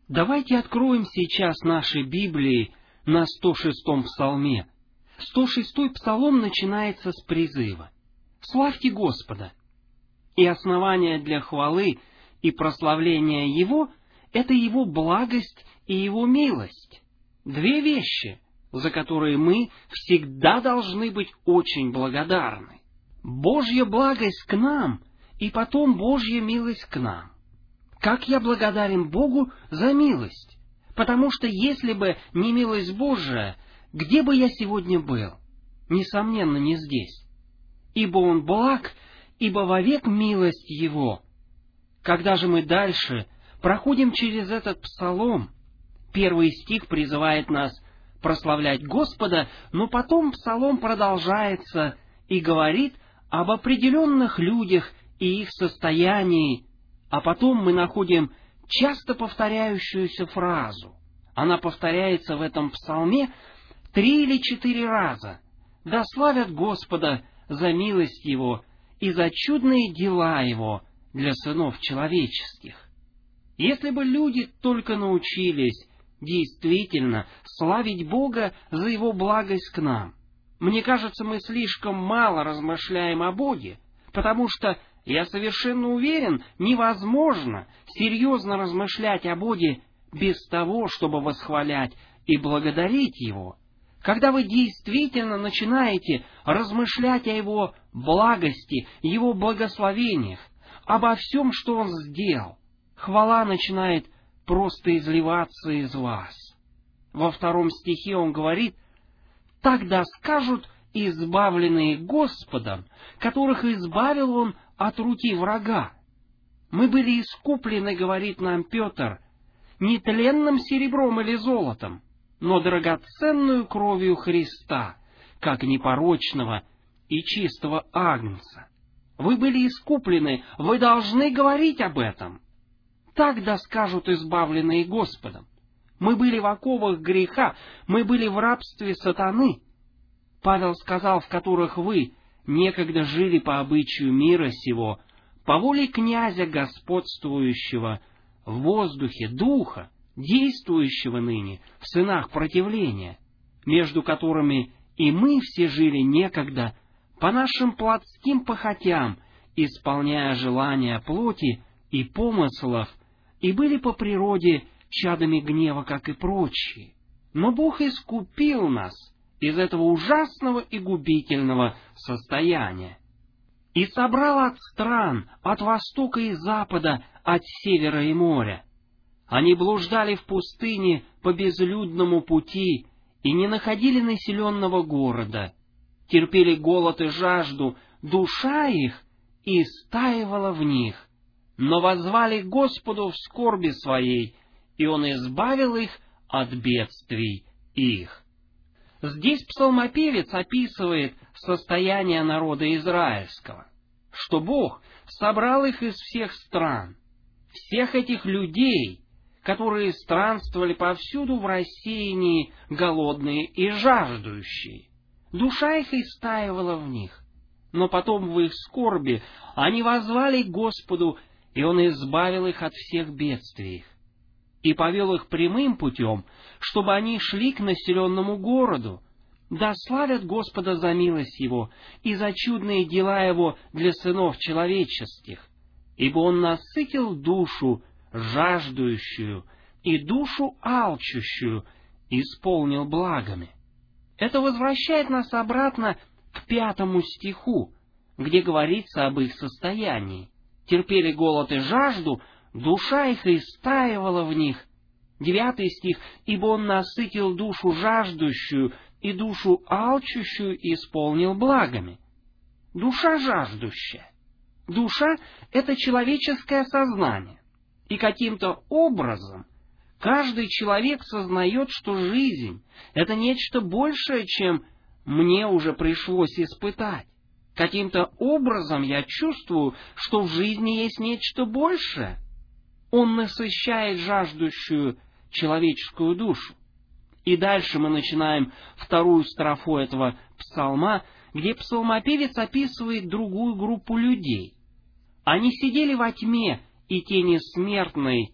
Давайте откроем сейчас наши Библии на 106-м псалме. 106-й псалом начинается с призыва: «Славьте Господа!» И основание для хвалы и прославления Его — это Его благость и Его милость. Две вещи, за которые мы всегда должны быть очень благодарны. Божья благость к нам, и потом Божья милость к нам. Как я благодарен Богу за милость, потому что если бы не милость Божия, где бы я сегодня был? Несомненно, не здесь. Ибо Он благ, ибо вовек милость Его. Когда же мы дальше проходим через этот псалом, первый стих призывает нас прославлять Господа, но потом псалом продолжается и говорит об определенных людях и их состоянии, а потом мы находим часто повторяющуюся фразу. Она повторяется в этом псалме 3 или 4 раза. «Да славят Господа за милость Его и за чудные дела Его для сынов человеческих». Если бы люди только научились действительно славить Бога за Его благость к нам, мне кажется, мы слишком мало размышляем о Боге, потому что, я совершенно уверен, невозможно серьезно размышлять о Боге без того, чтобы восхвалять и благодарить Его. Когда вы действительно начинаете размышлять о Его благости, Его благословениях, обо всем, что Он сделал, хвала начинает просто изливаться из вас. Во 2 стихе Он говорит: «Тогда скажут избавленные Господом, которых избавил Он от руки врага». Мы были искуплены, говорит нам Петр, не тленным серебром или золотом, но драгоценную кровью Христа, как непорочного и чистого агнца. Вы были искуплены, вы должны говорить об этом. Тогда скажут избавленные Господом. Мы были в оковах греха, мы были в рабстве сатаны. Павел сказал: в которых вы некогда жили по обычаю мира сего, по воле князя господствующего в воздухе, духа, действующего ныне в сынах противления, между которыми и мы все жили некогда по нашим плотским похотям, исполняя желания плоти и помыслов, и были по природе чадами гнева, как и прочие. Но Бог искупил нас из этого ужасного и губительного состояния и собрал от стран, от востока и запада, от севера и моря. Они блуждали в пустыне по безлюдному пути и не находили населенного города, терпели голод и жажду, душа их истаивала в них, но воззвали к Господу в скорби своей, и Он избавил их от бедствий их. Здесь псалмопевец описывает состояние народа израильского, что Бог собрал их из всех стран, всех этих людей, которые странствовали повсюду в рассеянии, голодные и жаждущие. Душа их истаивала в них, но потом в их скорби они воззвали к Господу, и Он избавил их от всех бедствий и повел их прямым путем, чтобы они шли к населенному городу. Да славят Господа за милость Его и за чудные дела Его для сынов человеческих, ибо Он насытил душу жаждущую и душу алчущую исполнил благами. Это возвращает нас обратно к 5 стиху, где говорится об их состоянии. Терпели голод и жажду, душа их истаивала в них. 9 стих: «Ибо Он насытил душу жаждущую и душу алчущую исполнил благами». Душа жаждущая. Душа — это человеческое сознание. И каким-то образом каждый человек сознает, что жизнь — это нечто большее, чем мне уже пришлось испытать. Каким-то образом я чувствую, что в жизни есть нечто большее. Он насыщает жаждущую человеческую душу. И дальше мы начинаем 2 строфу этого псалма, где псалмопевец описывает другую группу людей. Они сидели во тьме и тени смертной,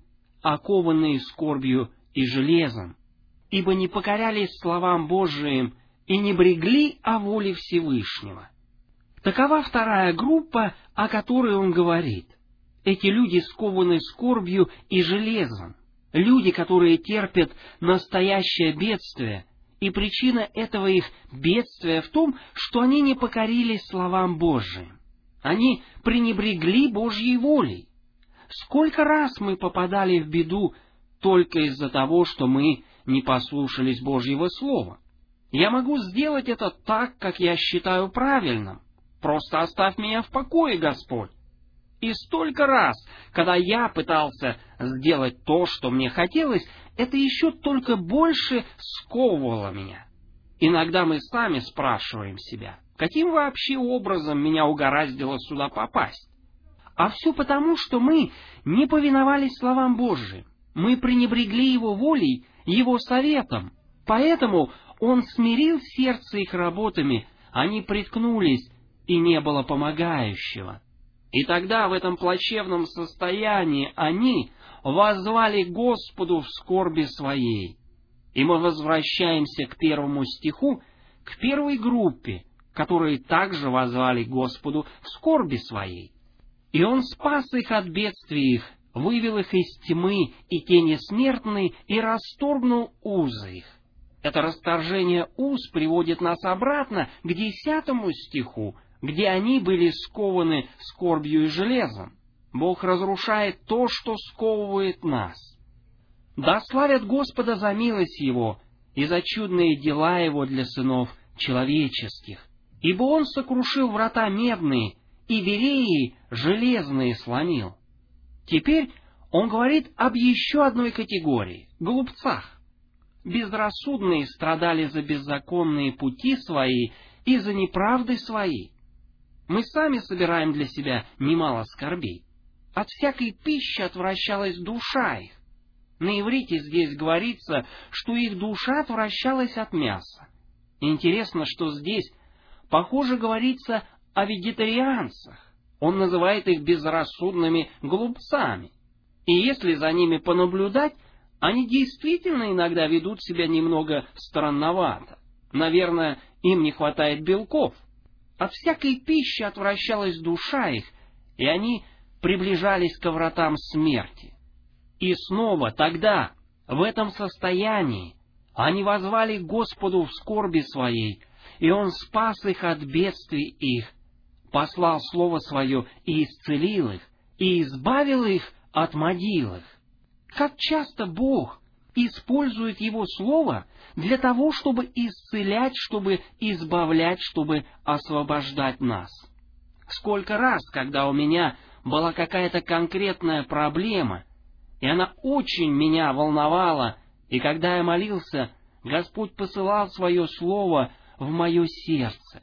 окованные скорбью и железом, ибо не покорялись словам Божиим и не брегли о воле Всевышнего». Такова вторая группа, о которой он говорит. Эти люди скованы скорбью и железом, люди, которые терпят настоящее бедствие, и причина этого их бедствия в том, что они не покорились словам Божиим. Они пренебрегли Божьей волей. Сколько раз мы попадали в беду только из-за того, что мы не послушались Божьего Слова. Я могу сделать это так, как я считаю правильным. Просто оставь меня в покое, Господь. И столько раз, когда я пытался сделать то, что мне хотелось, это еще только больше сковывало меня. Иногда мы сами спрашиваем себя, каким вообще образом меня угораздило сюда попасть? А все потому, что мы не повиновались словам Божьим. Мы пренебрегли Его волей, Его советом. Поэтому Он смирил сердце их работами, они приткнулись, и не было помогающего. И тогда в этом плачевном состоянии они воззвали Господу в скорби своей. И мы возвращаемся к 1 стиху, к первой группе, которые также воззвали Господу в скорби своей. И Он спас их от бедствий их, вывел их из тьмы и тени смертной и расторгнул узы их. Это расторжение уз приводит нас обратно к 10 стиху, где они были скованы скорбью и железом. Бог разрушает то, что сковывает нас. Да славят Господа за милость Его и за чудные дела Его для сынов человеческих, ибо Он сокрушил врата медные и вереи железные сломил. Теперь Он говорит об еще одной категории — глупцах. Безрассудные страдали за беззаконные пути свои и за неправды свои. Мы сами собираем для себя немало скорбей. От всякой пищи отвращалась душа их. На иврите здесь говорится, что их душа отвращалась от мяса. И интересно, что здесь, похоже, говорится о вегетарианцах. Он называет их безрассудными глупцами. И если за ними понаблюдать, они действительно иногда ведут себя немного странновато. Наверное, им не хватает белков. От всякой пищи отвращалась душа их, и они приближались ко вратам смерти. И снова тогда, в этом состоянии, они воззвали Господу в скорби своей, и Он спас их от бедствий их, послал Слово Свое и исцелил их, и избавил их от могил их. Как часто Бог использует Его Слово для того, чтобы исцелять, чтобы избавлять, чтобы освобождать нас. Сколько раз, когда у меня была какая-то конкретная проблема, и она очень меня волновала, и когда я молился, Господь посылал Свое Слово в мое сердце.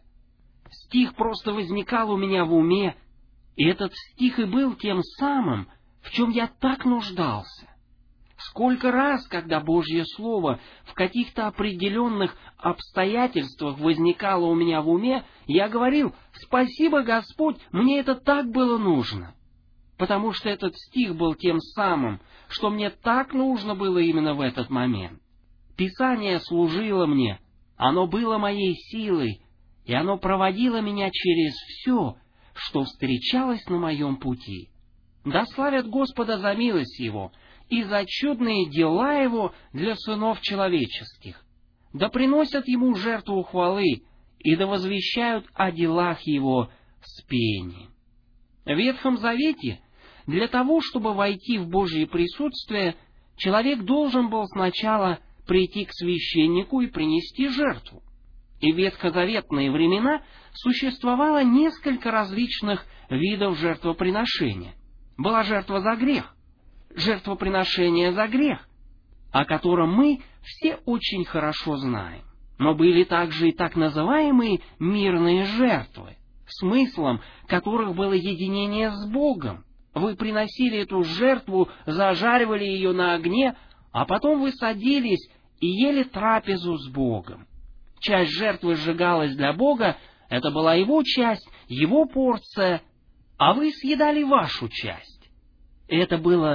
Стих просто возникал у меня в уме, и этот стих и был тем самым, в чем я так нуждался. Сколько раз, когда Божье Слово в каких-то определенных обстоятельствах возникало у меня в уме, я говорил: «Спасибо, Господь, мне это так было нужно». Потому что этот стих был тем самым, что мне так нужно было именно в этот момент. Писание служило мне, оно было моей силой, и оно проводило меня через все, что встречалось на моем пути. Да славят Господа за милость Его и за чудные дела Его для сынов человеческих. Да приносят Ему жертву хвалы, и да возвещают о делах Его с пением. В Ветхом Завете для того, чтобы войти в Божье присутствие, человек должен был сначала прийти к священнику и принести жертву. И в ветхозаветные времена существовало несколько различных видов жертвоприношения. Была жертва за грех, жертвоприношение за грех, о котором мы все очень хорошо знаем. Но были также и так называемые мирные жертвы, смыслом которых было единение с Богом. Вы приносили эту жертву, зажаривали ее на огне, а потом вы садились и ели трапезу с Богом. Часть жертвы сжигалась для Бога, это была Его часть, Его порция, а вы съедали вашу часть. Это было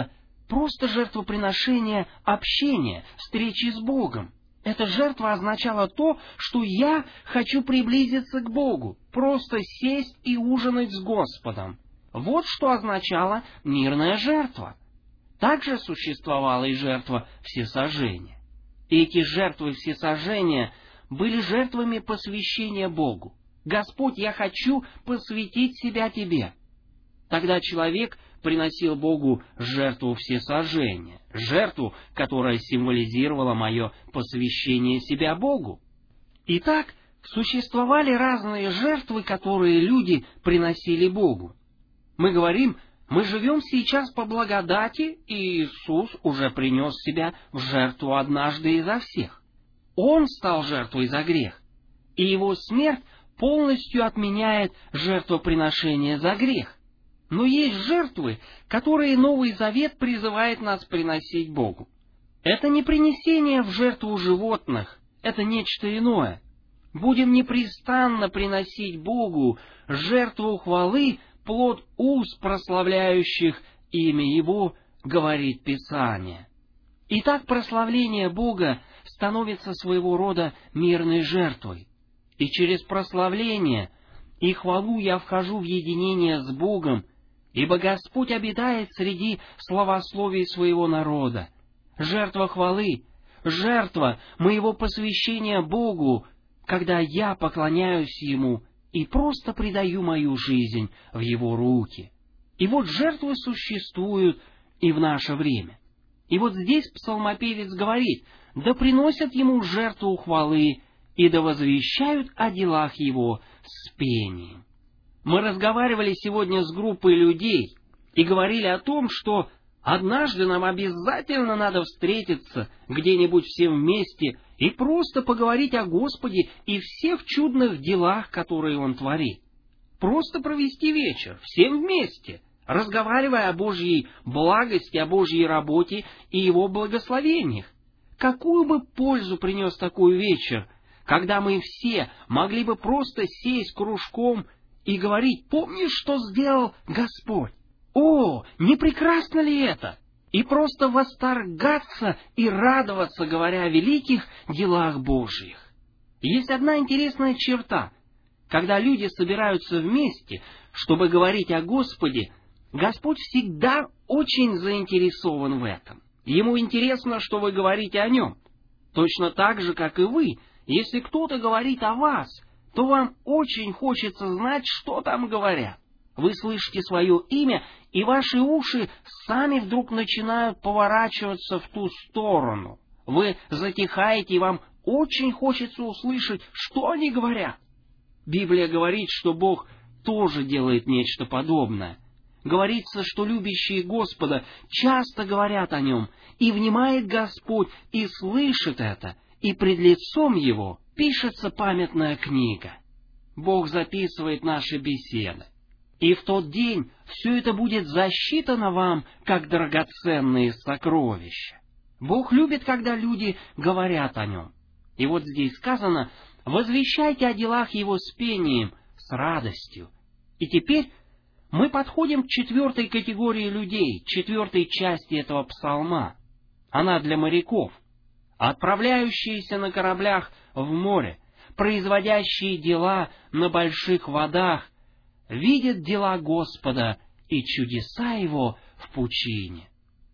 просто жертвоприношение общения, встречи с Богом. Эта жертва означала то, что я хочу приблизиться к Богу, просто сесть и ужинать с Господом. Вот что означала мирная жертва. Также существовала и жертва всесожжения. И эти жертвы всесожжения были жертвами посвящения Богу. «Господь, я хочу посвятить себя Тебе». Тогда человек приносил Богу жертву всесожжения, жертву, которая символизировала мое посвящение себя Богу. Итак, существовали разные жертвы, которые люди приносили Богу. Мы говорим, мы живем сейчас по благодати, и Иисус уже принес себя в жертву однажды и за всех. Он стал жертвой за грех, и Его смерть полностью отменяет жертвоприношение за грех. Но есть жертвы, которые Новый Завет призывает нас приносить Богу. Это не принесение в жертву животных, это нечто иное. Будем непрестанно приносить Богу жертву хвалы, плод уст, прославляющих имя Его, говорит Писание. Итак, прославление Бога становится своего рода мирной жертвой. И через прославление и хвалу я вхожу в единение с Богом, ибо Господь обитает среди славословий своего народа. Жертва хвалы, жертва моего посвящения Богу, когда я поклоняюсь Ему и просто предаю мою жизнь в Его руки. И вот жертвы существуют и в наше время. И вот здесь псалмопевец говорит, да приносят Ему жертву хвалы, и да возвещают о делах Его с пением. Мы разговаривали сегодня с группой людей и говорили о том, что однажды нам обязательно надо встретиться где-нибудь всем вместе и просто поговорить о Господе и всех чудных делах, которые Он творит. Просто провести вечер всем вместе, разговаривая о Божьей благости, о Божьей работе и Его благословениях. Какую бы пользу принес такой вечер, когда мы все могли бы просто сесть кружком и говорить, помнишь, что сделал Господь? О, не прекрасно ли это? И просто восторгаться и радоваться, говоря о великих делах Божьих. Есть одна интересная черта. Когда люди собираются вместе, чтобы говорить о Господе, Господь всегда очень заинтересован в этом. Ему интересно, что вы говорите о Нем. Точно так же, как и вы. Если кто-то говорит о вас, то вам очень хочется знать, что там говорят. Вы слышите свое имя, и ваши уши сами вдруг начинают поворачиваться в ту сторону. Вы затихаете, и вам очень хочется услышать, что они говорят. Библия говорит, что Бог тоже делает нечто подобное. Говорится, что любящие Господа часто говорят о Нем, и внимает Господь, и слышит это, и пред лицом Его пишется памятная книга. Бог записывает наши беседы. И в тот день все это будет засчитано вам, как драгоценные сокровища. Бог любит, когда люди говорят о Нем. И вот здесь сказано, возвещайте о делах Его с пением, с радостью. И теперь мы подходим к 4-й категории людей, 4-й части этого псалма. Она для моряков, отправляющиеся на кораблях в море, производящие дела на больших водах, видят дела Господа и чудеса Его в пучине.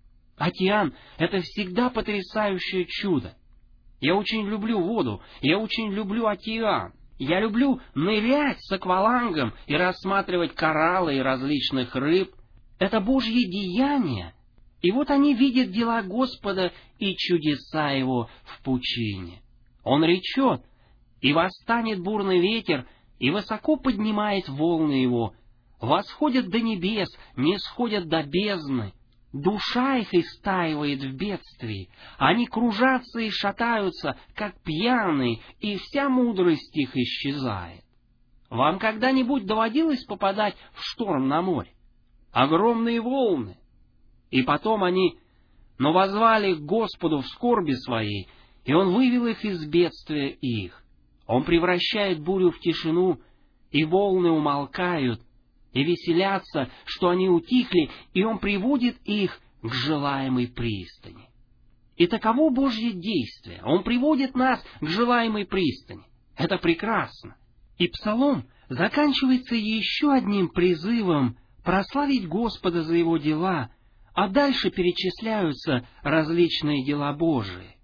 Океан — это всегда потрясающее чудо. Я очень люблю воду, я очень люблю океан. Я люблю нырять с аквалангом и рассматривать кораллы и различных рыб. Это Божье деяние. И вот они видят дела Господа и чудеса Его в пучине. Он речет, и восстанет бурный ветер, и высоко поднимает волны Его. Восходят до небес, не сходят до бездны. Душа их истаивает в бедствии. Они кружатся и шатаются, как пьяные, и вся мудрость их исчезает. Вам когда-нибудь доводилось попадать в шторм на море? Огромные волны. И потом они, но воззвали к Господу в скорби своей, и Он вывел их из бедствия их. Он превращает бурю в тишину, и волны умолкают, и веселятся, что они утихли, и Он приводит их к желаемой пристани. И таково Божье действие. Он приводит нас к желаемой пристани. Это прекрасно. И псалом заканчивается еще одним призывом прославить Господа за Его дела, а дальше перечисляются различные дела Божии.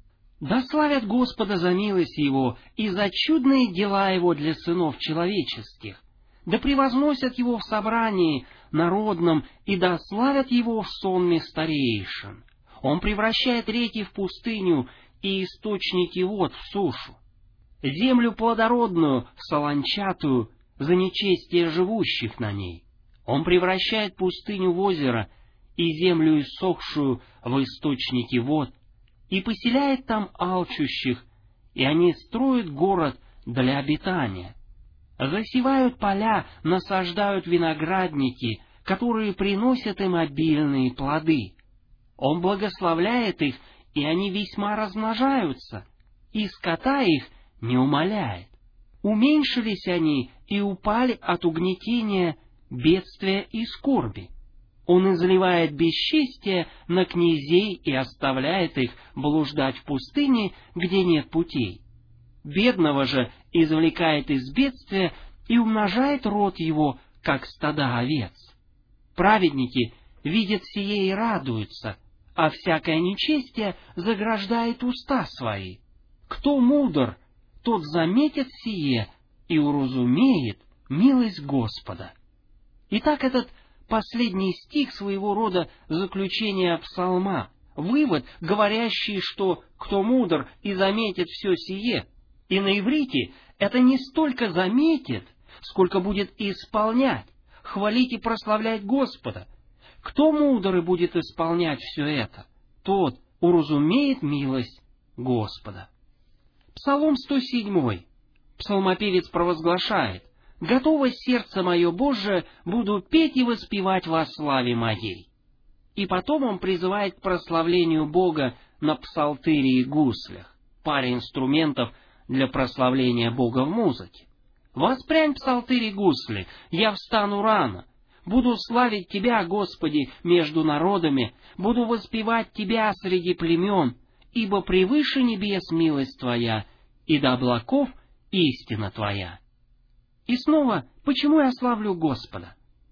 Да славят Господа за милость Его и за чудные дела Его для сынов человеческих. Да превозносят Его в собрании народном и да славят Его в сонме старейшин. Он превращает реки в пустыню и источники вод в сушу. Землю плодородную в солончатую за нечестие живущих на ней. Он превращает пустыню в озеро и землю иссохшую в источники вод, и поселяет там алчущих, и они строят город для обитания. Засевают поля, насаждают виноградники, которые приносят им обильные плоды. Он благословляет их, и они весьма размножаются, и скота их не умаляет. Уменьшились они и упали от угнетения, бедствия и скорби. Он изливает бесчестие на князей и оставляет их блуждать в пустыне, где нет путей. Бедного же извлекает из бедствия и умножает род его, как стада овец. Праведники видят сие и радуются, а всякое нечестие заграждает уста свои. Кто мудр, тот заметит сие и уразумеет милость Господа. Итак, этот последний стих своего рода заключения псалма, вывод, говорящий, что кто мудр и заметит все сие. И на иврите это не столько заметит, сколько будет исполнять, хвалить и прославлять Господа. Кто мудр и будет исполнять все это, тот уразумеет милость Господа. Псалом 107. Псалмопевец провозглашает: «Готово сердце мое, Боже, буду петь и воспевать во славе моей». И потом он призывает к прославлению Бога на псалтыре и гуслях, паре инструментов для прославления Бога в музыке. «Воспрянь псалтырь и гусли, я встану рано. Буду славить Тебя, Господи, между народами, буду воспевать Тебя среди племен, ибо превыше небес милость Твоя, и до облаков истина Твоя». И снова, почему я славлю Господа?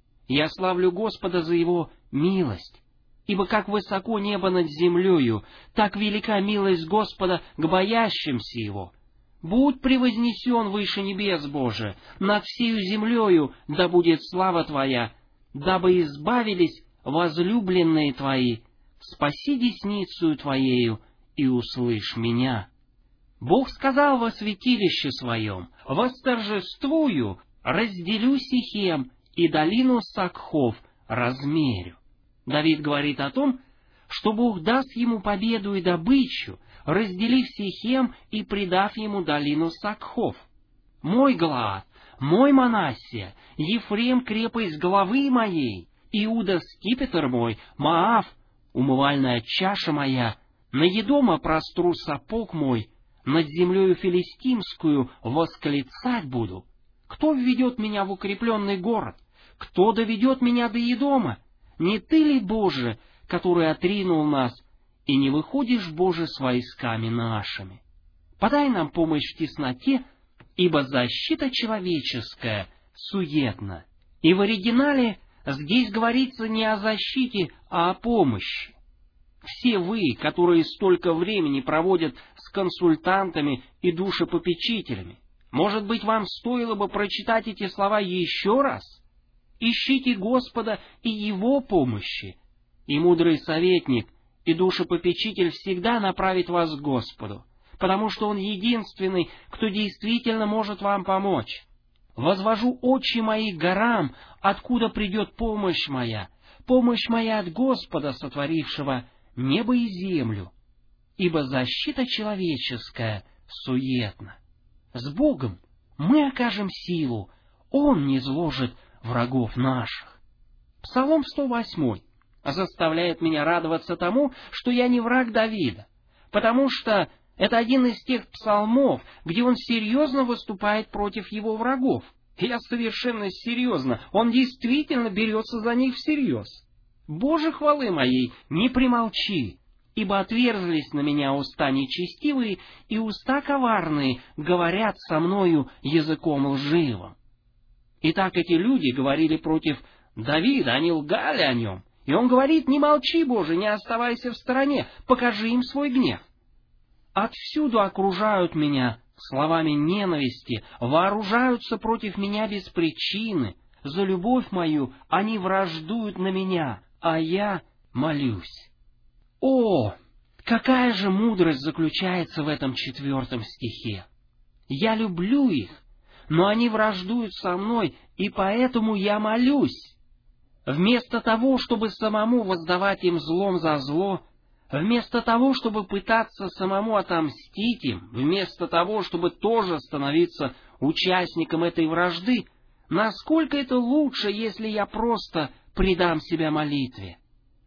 Я славлю Господа за Его милость, ибо как высоко небо над землею, так велика милость Господа к боящимся Его. Будь превознесен выше небес, Боже, над всею землею да будет слава Твоя, дабы избавились возлюбленные Твои, спаси десницею Твоею и услышь меня. Бог сказал во святилище Своем: «Восторжествую, разделю Сихем и долину Сакхов размерю». Давид говорит о том, что Бог даст ему победу и добычу, разделив Сихем и придав ему долину Сакхов. «Мой Галаад, мой Манассия, Ефрем крепость главы моей, Иуда скипетр мой, Моав умывальная чаша моя, на Едома простру сапог мой, над землею филистимскую восклицать буду. Кто введет меня в укрепленный город? Кто доведет меня до Едома? Не Ты ли, Боже, который отринул нас, и не выходишь, Боже, с войсками нашими? Подай нам помощь в тесноте, ибо защита человеческая суетна». И в оригинале здесь говорится не о защите, а о помощи. Все вы, которые столько времени проводят с консультантами и душепопечителями, может быть, вам стоило бы прочитать эти слова еще раз? Ищите Господа и Его помощи, и мудрый советник, и душепопечитель всегда направит вас к Господу, потому что Он единственный, кто действительно может вам помочь. «Возвожу очи мои к горам, откуда придет помощь моя от Господа, сотворившего небо и землю, ибо защита человеческая суетна». С Богом мы окажем силу, Он низложит врагов наших. Псалом 108 заставляет меня радоваться тому, что я не враг Давида, потому что это один из тех псалмов, где он серьезно выступает против его врагов. Я совершенно серьезно, он действительно берется за них всерьез. Боже хвалы моей, не примолчи, ибо отверзлись на меня уста нечестивые, и уста коварные говорят со мною языком лживым». Итак, эти люди говорили против Давида, они лгали о нем. И он говорит: «Не молчи, Боже, не оставайся в стороне, покажи им свой гнев». Отвсюду окружают меня словами ненависти, вооружаются против меня без причины. За любовь мою они враждуют на меня, а я молюсь. О, какая же мудрость заключается в этом 4 стихе! Я люблю их, но они враждуют со мной, и поэтому я молюсь. Вместо того, чтобы самому воздавать им злом за зло, вместо того, чтобы пытаться самому отомстить им, вместо того, чтобы тоже становиться участником этой вражды, насколько это лучше, если я просто предам себя молитве?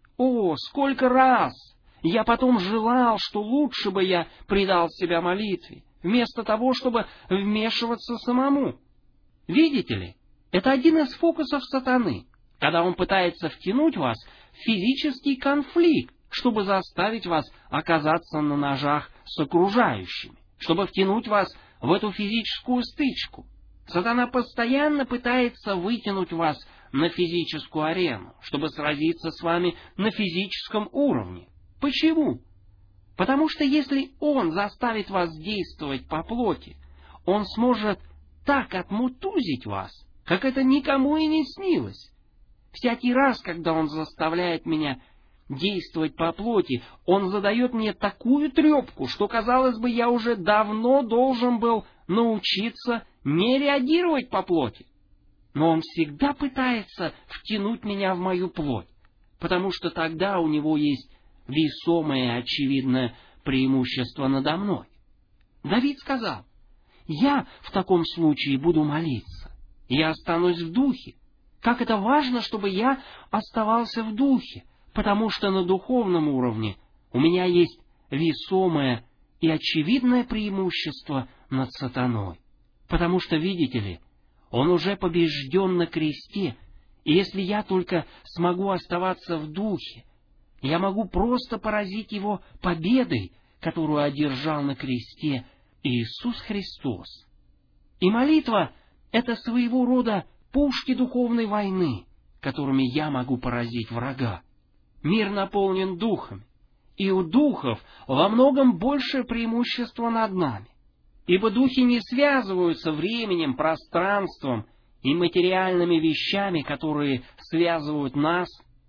О, сколько раз я потом желал, что лучше бы я предал себя молитве, вместо того, чтобы вмешиваться самому. Видите ли, это один из фокусов сатаны, когда он пытается втянуть вас в физический конфликт, чтобы заставить вас оказаться на ножах с окружающими, чтобы втянуть вас в эту физическую стычку. Сатана постоянно пытается вытянуть вас на физическую арену, чтобы сразиться с вами на физическом уровне. Почему? Потому что если он заставит вас действовать по плоти, он сможет так отмутузить вас, как это никому и не снилось. Всякий раз, когда он заставляет меня действовать по плоти, он задает мне такую трепку, что, казалось бы, я уже давно должен был научиться не реагировать по плоти. Но он всегда пытается втянуть меня в мою плоть, потому что тогда у него есть весомое и очевидное преимущество надо мной. Давид сказал: «Я в таком случае буду молиться, я останусь в духе». Как это важно, чтобы я оставался в духе, потому что на духовном уровне у меня есть весомое и очевидное преимущество над сатаной. Потому что, видите ли, он уже побежден на кресте, и если я только смогу оставаться в духе, я могу просто поразить его победой, которую одержал на кресте Иисус Христос. И молитва — это своего рода пушки духовной войны, которыми я могу поразить врага. Мир наполнен духами, и у духов во многом большее преимущество над нами, ибо духи не связываются временем, пространством и материальными вещами, которые связывают нас.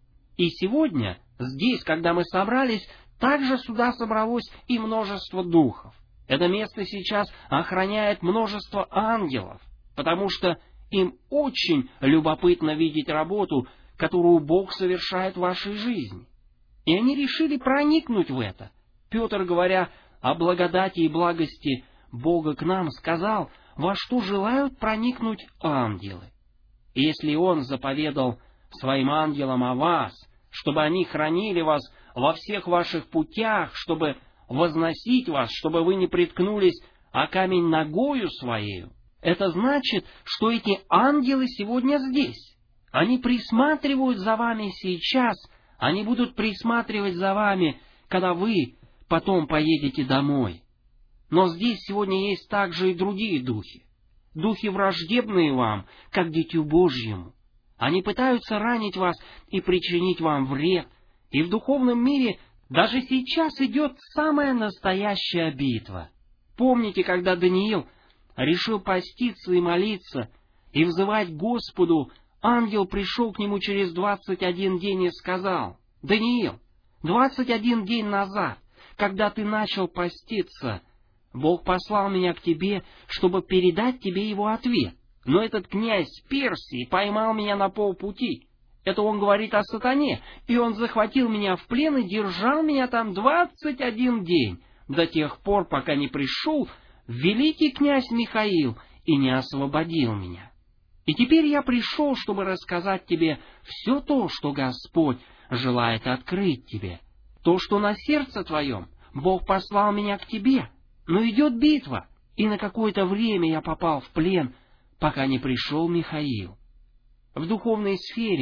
И сегодня, здесь, когда мы собрались, также сюда собралось и множество духов. Это место сейчас охраняет множество ангелов, потому что им очень любопытно видеть работу, которую Бог совершает в вашей жизни. И они решили проникнуть в это. Петр, говоря о благодати и благости Бога к нам, сказал, во что желают проникнуть ангелы. И если Он заповедал своим ангелам о вас, чтобы они хранили вас во всех ваших путях, чтобы возносить вас, чтобы вы не приткнулись о камень ногою своею, это значит, что эти ангелы сегодня здесь. Они присматривают за вами сейчас, они будут присматривать за вами, когда вы потом поедете домой. Но здесь сегодня есть также и другие духи. Духи враждебные вам, как Дитю Божьему. Они пытаются ранить вас и причинить вам вред. И в духовном мире даже сейчас идет самая настоящая битва. Помните, когда Даниил решил поститься и молиться, и взывать Господу, ангел пришел к нему через 21 день и сказал: «Даниил, 21 день назад, когда ты начал поститься, Бог послал меня к тебе, чтобы передать тебе его ответ. Но этот князь Персии поймал меня на полпути». Это он говорит о сатане, и он захватил меня в плен и держал меня там 21 день, до тех пор, пока не пришел великий князь Михаил и не освободил меня. И теперь я пришел, чтобы рассказать тебе все то, что Господь желает открыть тебе. То, что на сердце твоем, Бог послал меня к тебе. Но идет битва, и на какое-то время я попал в плен, пока не пришел Михаил. В духовной сфере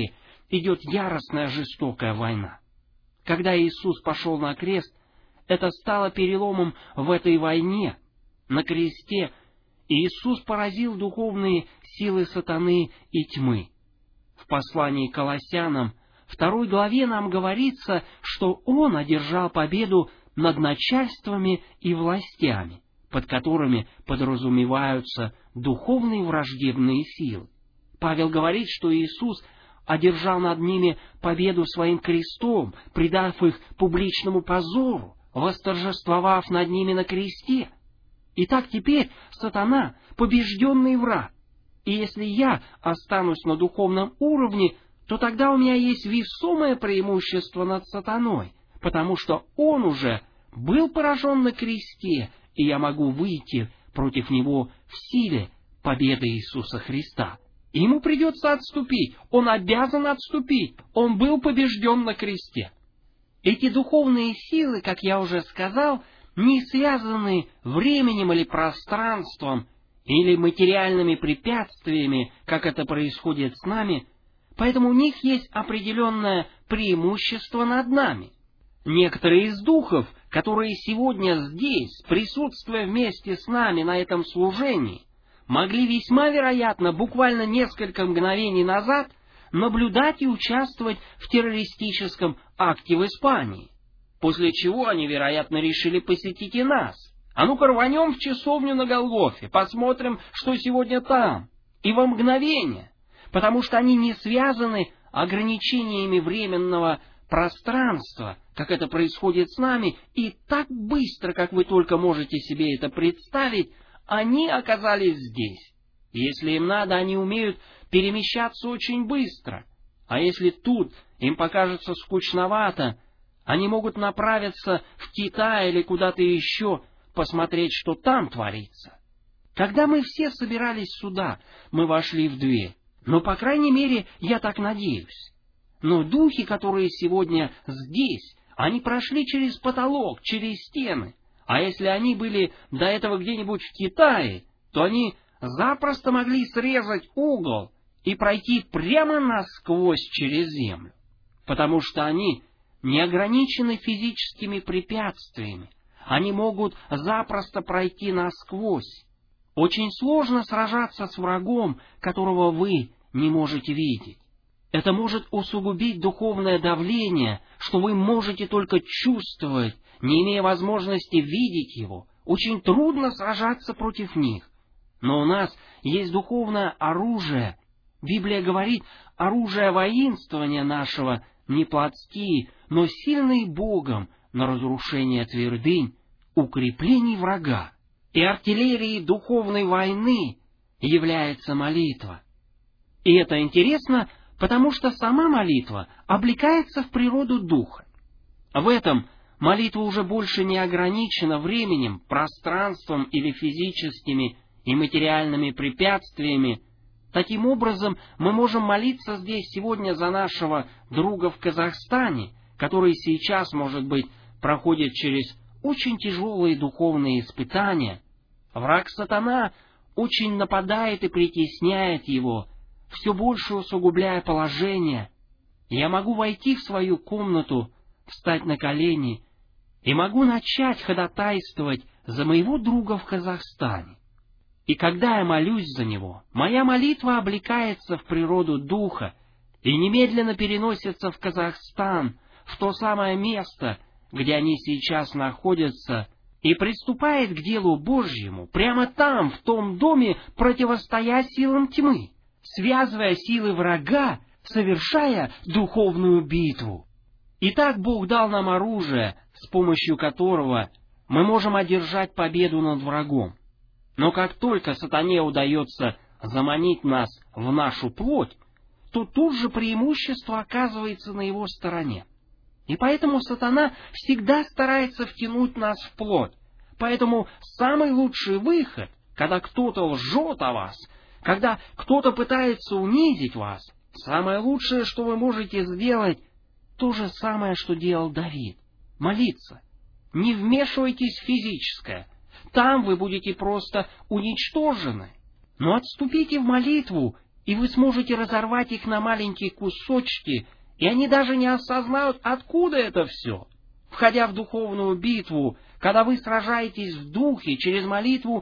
идет яростная жестокая война. Когда Иисус пошел на крест, это стало переломом в этой войне. На кресте Иисус поразил духовные силы сатаны и тьмы. В послании к Колоссянам, 2 главе, нам говорится, что Он одержал победу над начальствами и властями, под которыми подразумеваются духовные враждебные силы. Павел говорит, что Иисус одержал над ними победу своим крестом, предав их публичному позору, восторжествовав над ними на кресте. Итак, теперь сатана — побежденный враг. И если я останусь на духовном уровне, то тогда у меня есть весомое преимущество над сатаной, потому что он уже был поражен на кресте, и я могу выйти против него в силе победы Иисуса Христа. И ему придется отступить, он обязан отступить, он был побежден на кресте. Эти духовные силы, как я уже сказал, не связаны временем или пространством, или материальными препятствиями, как это происходит с нами, поэтому у них есть определенное преимущество над нами. Некоторые из духов, которые сегодня здесь, присутствуя вместе с нами на этом служении, могли весьма вероятно буквально несколько мгновений назад наблюдать и участвовать в террористическом акте в Испании, после чего они, вероятно, решили посетить и нас. А ну-ка рванем в часовню на Голгофе, посмотрим, что сегодня там. И во мгновение, потому что они не связаны ограничениями временного пространства, как это происходит с нами, и так быстро, как вы только можете себе это представить, они оказались здесь. Если им надо, они умеют перемещаться очень быстро. А если тут им покажется скучновато, они могут направиться в Китай или куда-то еще, посмотреть, что там творится. Когда мы все собирались сюда, мы вошли в дверь. Но, по крайней мере, я так надеюсь. Но духи, которые сегодня здесь, они прошли через потолок, через стены. А если они были до этого где-нибудь в Китае, то они запросто могли срезать угол и пройти прямо насквозь через землю. Потому что они не ограничены физическими препятствиями. Они могут запросто пройти насквозь. Очень сложно сражаться с врагом, которого вы не можете видеть. Это может усугубить духовное давление, что вы можете только чувствовать, не имея возможности видеть его. Очень трудно сражаться против них. Но у нас есть духовное оружие. Библия говорит, оружие воинствования нашего не плотские, но сильные Богом на разрушение твердынь, укреплений врага. И артиллерией духовной войны является молитва. И это интересно, потому что сама молитва облекается в природу духа. В этом молитва уже больше не ограничена временем, пространством или физическими и материальными препятствиями. Таким образом, мы можем молиться здесь сегодня за нашего друга в Казахстане, который сейчас, может быть, проходит через очень тяжелые духовные испытания. Враг сатана очень нападает и притесняет его, все больше усугубляя положение. Я могу войти в свою комнату, встать на колени и могу начать ходатайствовать за моего друга в Казахстане. И когда я молюсь за него, моя молитва облекается в природу духа и немедленно переносится в Казахстан, в то самое место, где они сейчас находятся, и приступает к делу Божьему прямо там, в том доме, противостоя силам тьмы, связывая силы врага, совершая духовную битву. Итак, Бог дал нам оружие, с помощью которого мы можем одержать победу над врагом. Но как только сатане удается заманить нас в нашу плоть, то тут же преимущество оказывается на его стороне. И поэтому сатана всегда старается втянуть нас в плоть. Поэтому самый лучший выход, когда кто-то лжет о вас, когда кто-то пытается унизить вас, самое лучшее, что вы можете сделать, то же самое, что делал Давид — молиться. Не вмешивайтесь в физическое. Там вы будете просто уничтожены. Но отступите в молитву и вы сможете разорвать их на маленькие кусочки, и они даже не осознают, откуда это все. Входя в духовную битву, когда вы сражаетесь в духе через молитву,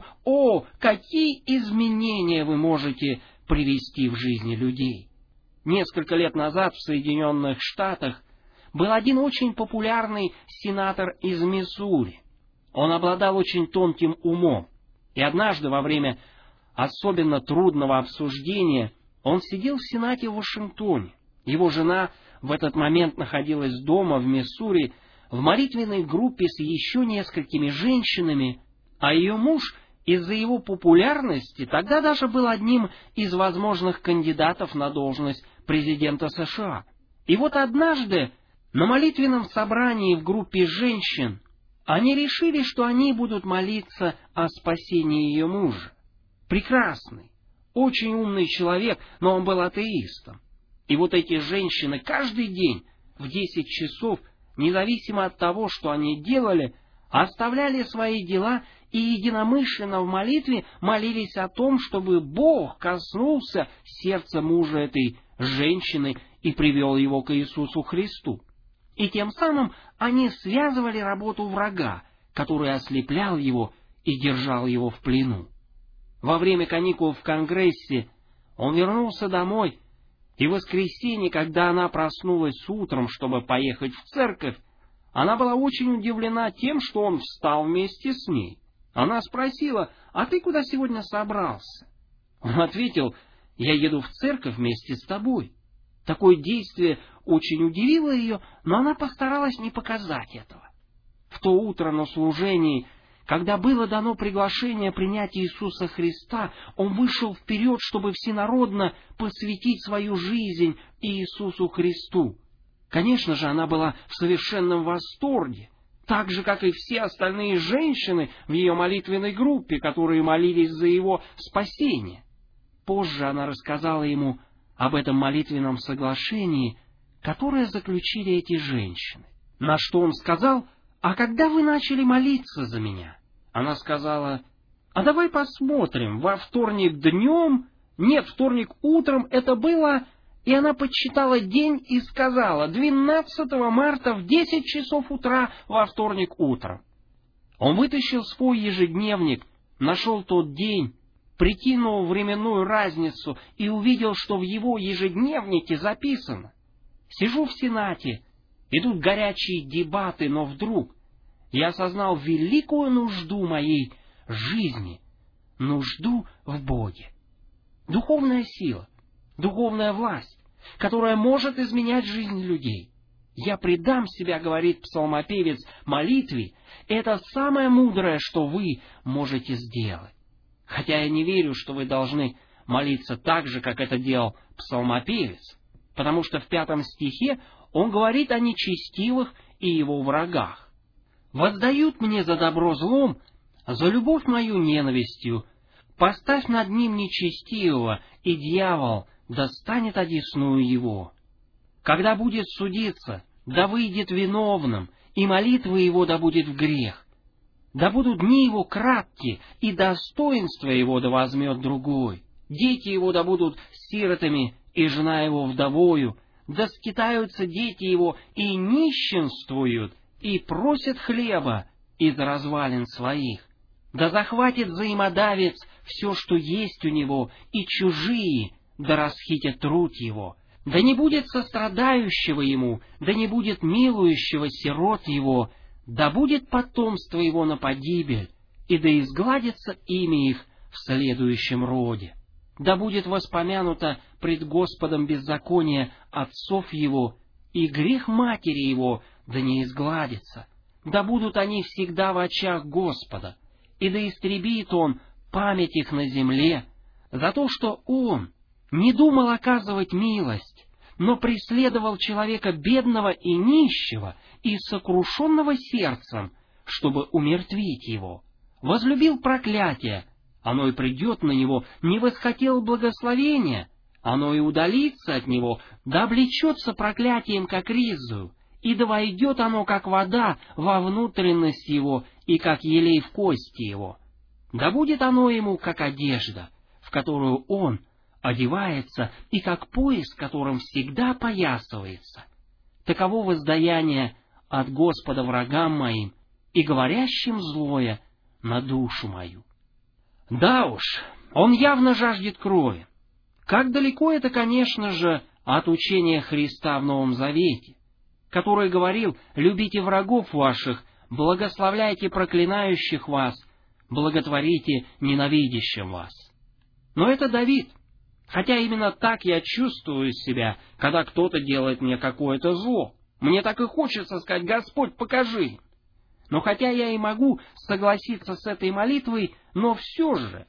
какие изменения вы можете привести в жизни людей. Несколько лет назад в Соединенных Штатах был один очень популярный сенатор из Миссури. Он обладал очень тонким умом, и однажды во время особенно трудного обсуждения он сидел в Сенате в Вашингтоне. Его жена в этот момент находилась дома в Миссури в молитвенной группе с еще несколькими женщинами, а ее муж из-за его популярности тогда даже был одним из возможных кандидатов на должность президента США. И вот однажды на молитвенном собрании в группе женщин они решили, что они будут молиться о спасении ее мужа. Прекрасный, очень умный человек, но он был атеистом. И вот эти женщины каждый день в 10 часов, независимо от того, что они делали, оставляли свои дела и единомысленно в молитве молились о том, чтобы Бог коснулся сердца мужа этой женщины и привел его к Иисусу Христу. И тем самым они связывали работу врага, который ослеплял его и держал его в плену. Во время каникул в Конгрессе он вернулся домой, и в воскресенье, когда она проснулась утром, чтобы поехать в церковь, она была очень удивлена тем, что он встал вместе с ней. Она спросила: «А ты куда сегодня собрался?» Он ответил: «Я еду в церковь вместе с тобой». Такое действие очень удивило ее, но она постаралась не показать этого. В то утро на служении, когда было дано приглашение принять Иисуса Христа, он вышел вперед, чтобы всенародно посвятить свою жизнь Иисусу Христу. Конечно же, она была в совершенном восторге, так же, как и все остальные женщины в ее молитвенной группе, которые молились за его спасение. Позже она рассказала ему об этом молитвенном соглашении, которое заключили эти женщины. На что он сказал: «А когда вы начали молиться за меня?» Она сказала: «А давай посмотрим, во вторник днем, вторник утром это было...» И она подсчитала день и сказала: 12 марта в 10 часов утра во вторник утром. Он вытащил свой ежедневник, нашел тот день, прикинул временную разницу и увидел, что в его ежедневнике записано: «Сижу в Сенате, идут горячие дебаты, но вдруг я осознал великую нужду моей жизни, нужду в Боге». Духовная сила, духовная власть, которая может изменять жизнь людей. «Я предам себя, — говорит псалмопевец, — молитве. Это самое мудрое, что вы можете сделать». Хотя я не верю, что вы должны молиться так же, как это делал псалмопевец, потому что в 5 стихе он говорит о нечестивых и его врагах. «Воздают мне за добро злом, за любовь мою ненавистью. Поставь над ним нечестивого, и дьявол достанет одесную его. Когда будет судиться, да выйдет виновным, и молитва его да будет в грех. Да будут дни его кратки, и достоинство его да возьмет другой. Дети его да будут сиротами, и жена его вдовою. Да скитаются дети его, и нищенствуют, и просят хлеба из развалин своих. Да захватит взаимодавец все, что есть у него, и чужие да расхитят труд его. Да не будет сострадающего ему, да не будет милующего сирот его, да будет потомство его на погибель, и да изгладится имя их в следующем роде. Да будет воспомянуто пред Господом беззаконие отцов его, и грех матери его да не изгладится. Да будут они всегда в очах Господа, и да истребит он память их на земле, за то, что он не думал оказывать милость, но преследовал человека бедного и нищего и сокрушенного сердцем, чтобы умертвить его. Возлюбил проклятие, оно и придет на него, не восхотел благословения, оно и удалится от него, да облечется проклятием, как ризою, и да войдет оно, как вода, во внутренность его, и как елей в кости его. Да будет оно ему, как одежда, в которую он одевается, и как пояс, которым всегда поясывается. Таково воздаяние от Господа врагам моим и говорящим злое на душу мою». Да уж, он явно жаждет крови. Как далеко это, конечно же, от учения Христа в Новом Завете, который говорил: «Любите врагов ваших, благословляйте проклинающих вас, благотворите ненавидящим вас». Но это Давид. Хотя именно так я чувствую себя, когда кто-то делает мне какое-то зло. Мне так и хочется сказать: «Господь, покажи». Но хотя я и могу согласиться с этой молитвой, но все же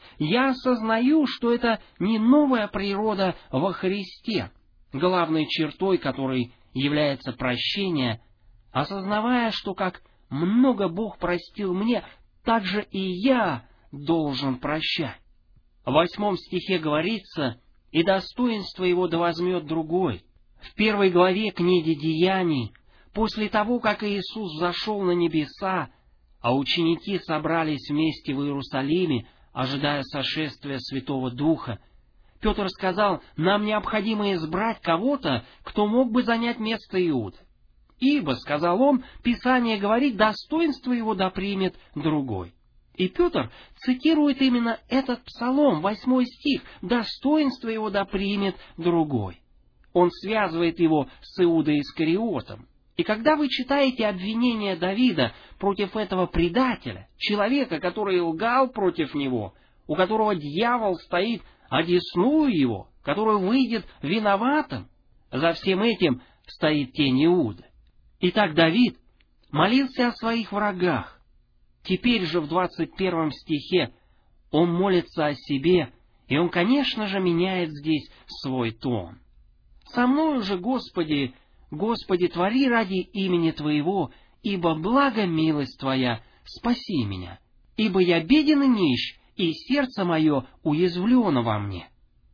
я осознаю, что это не новая природа во Христе, главной чертой которой является прощение, осознавая, что как много Бог простил мне, так же и я должен прощать. В 8 стихе говорится: «И достоинство его да возьмет другой». В 1 главе книги Деяний, после того, как Иисус взошел на небеса, а ученики собрались вместе в Иерусалиме, ожидая сошествия Святого Духа, Петр сказал: «Нам необходимо избрать кого-то, кто мог бы занять место Иуды. Ибо, — сказал он, — Писание говорит, достоинство его да примет другой». И Петр цитирует именно этот псалом, 8 стих: «Достоинство его да примет другой». Он связывает его с Иудой Искариотом. И когда вы читаете обвинения Давида против этого предателя, человека, который лгал против него, у которого дьявол стоит одесную его, который выйдет виноватым, за всем этим стоит тень Иуды. Итак, Давид молился о своих врагах. Теперь же в 21 стихе он молится о себе, и он, конечно же, меняет здесь свой тон. «Со мною же, Господи, Господи, твори ради имени Твоего, ибо благо милость Твоя, спаси меня, ибо я беден и нищ, и сердце мое уязвлено во мне.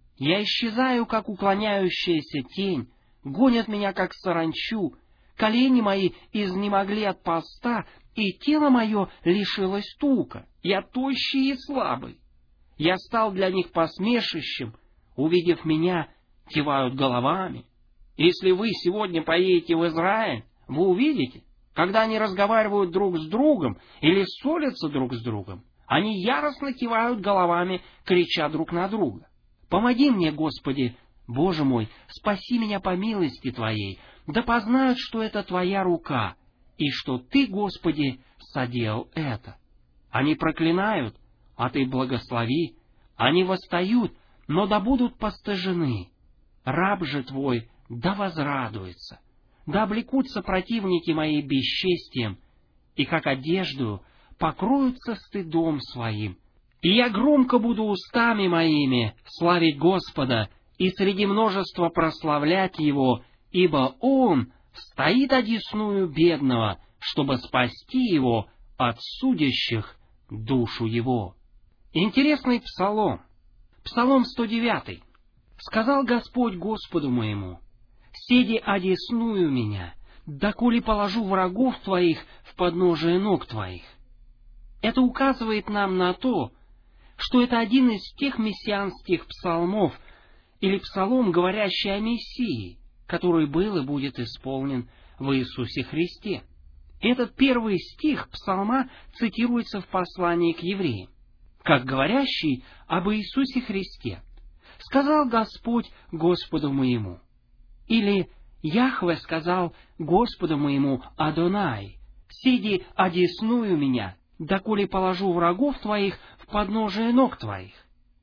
Я исчезаю, как уклоняющаяся тень, гонят меня, как саранчу, колени мои изнемогли от поста, и тело мое лишилось тука, я тощий и слабый. Я стал для них посмешищем, увидев меня, кивают головами». Если вы сегодня поедете в Израиль, вы увидите, когда они разговаривают друг с другом или ссорятся друг с другом, они яростно кивают головами, крича друг на друга. «Помоги мне, Господи, Боже мой, спаси меня по милости Твоей, да познают, что это Твоя рука, и что Ты, Господи, соделал это. Они проклинают, а Ты благослови, они восстают, но да будут постыжены. Раб же Твой да возрадуется, да облекутся противники мои бесчестием, и как одежду покроются стыдом своим. И я громко буду устами моими славить Господа и среди множества прославлять Его, ибо Он стоит одесную бедного, чтобы спасти его от судящих душу его». Интересный псалом. Псалом 109. «Сказал Господь Господу моему: седи одесную меня, доколе положу врагов твоих в подножие ног твоих». Это указывает нам на то, что это один из тех мессианских псалмов, или псалом, говорящий о Мессии, который был и будет исполнен в Иисусе Христе. Этот 1 стих псалма цитируется в послании к евреям, как говорящий об Иисусе Христе. «Сказал Господь Господу моему». Или Яхве сказал Господу моему: Адонай, сиди одесную меня, доколе положу врагов твоих в подножие ног твоих.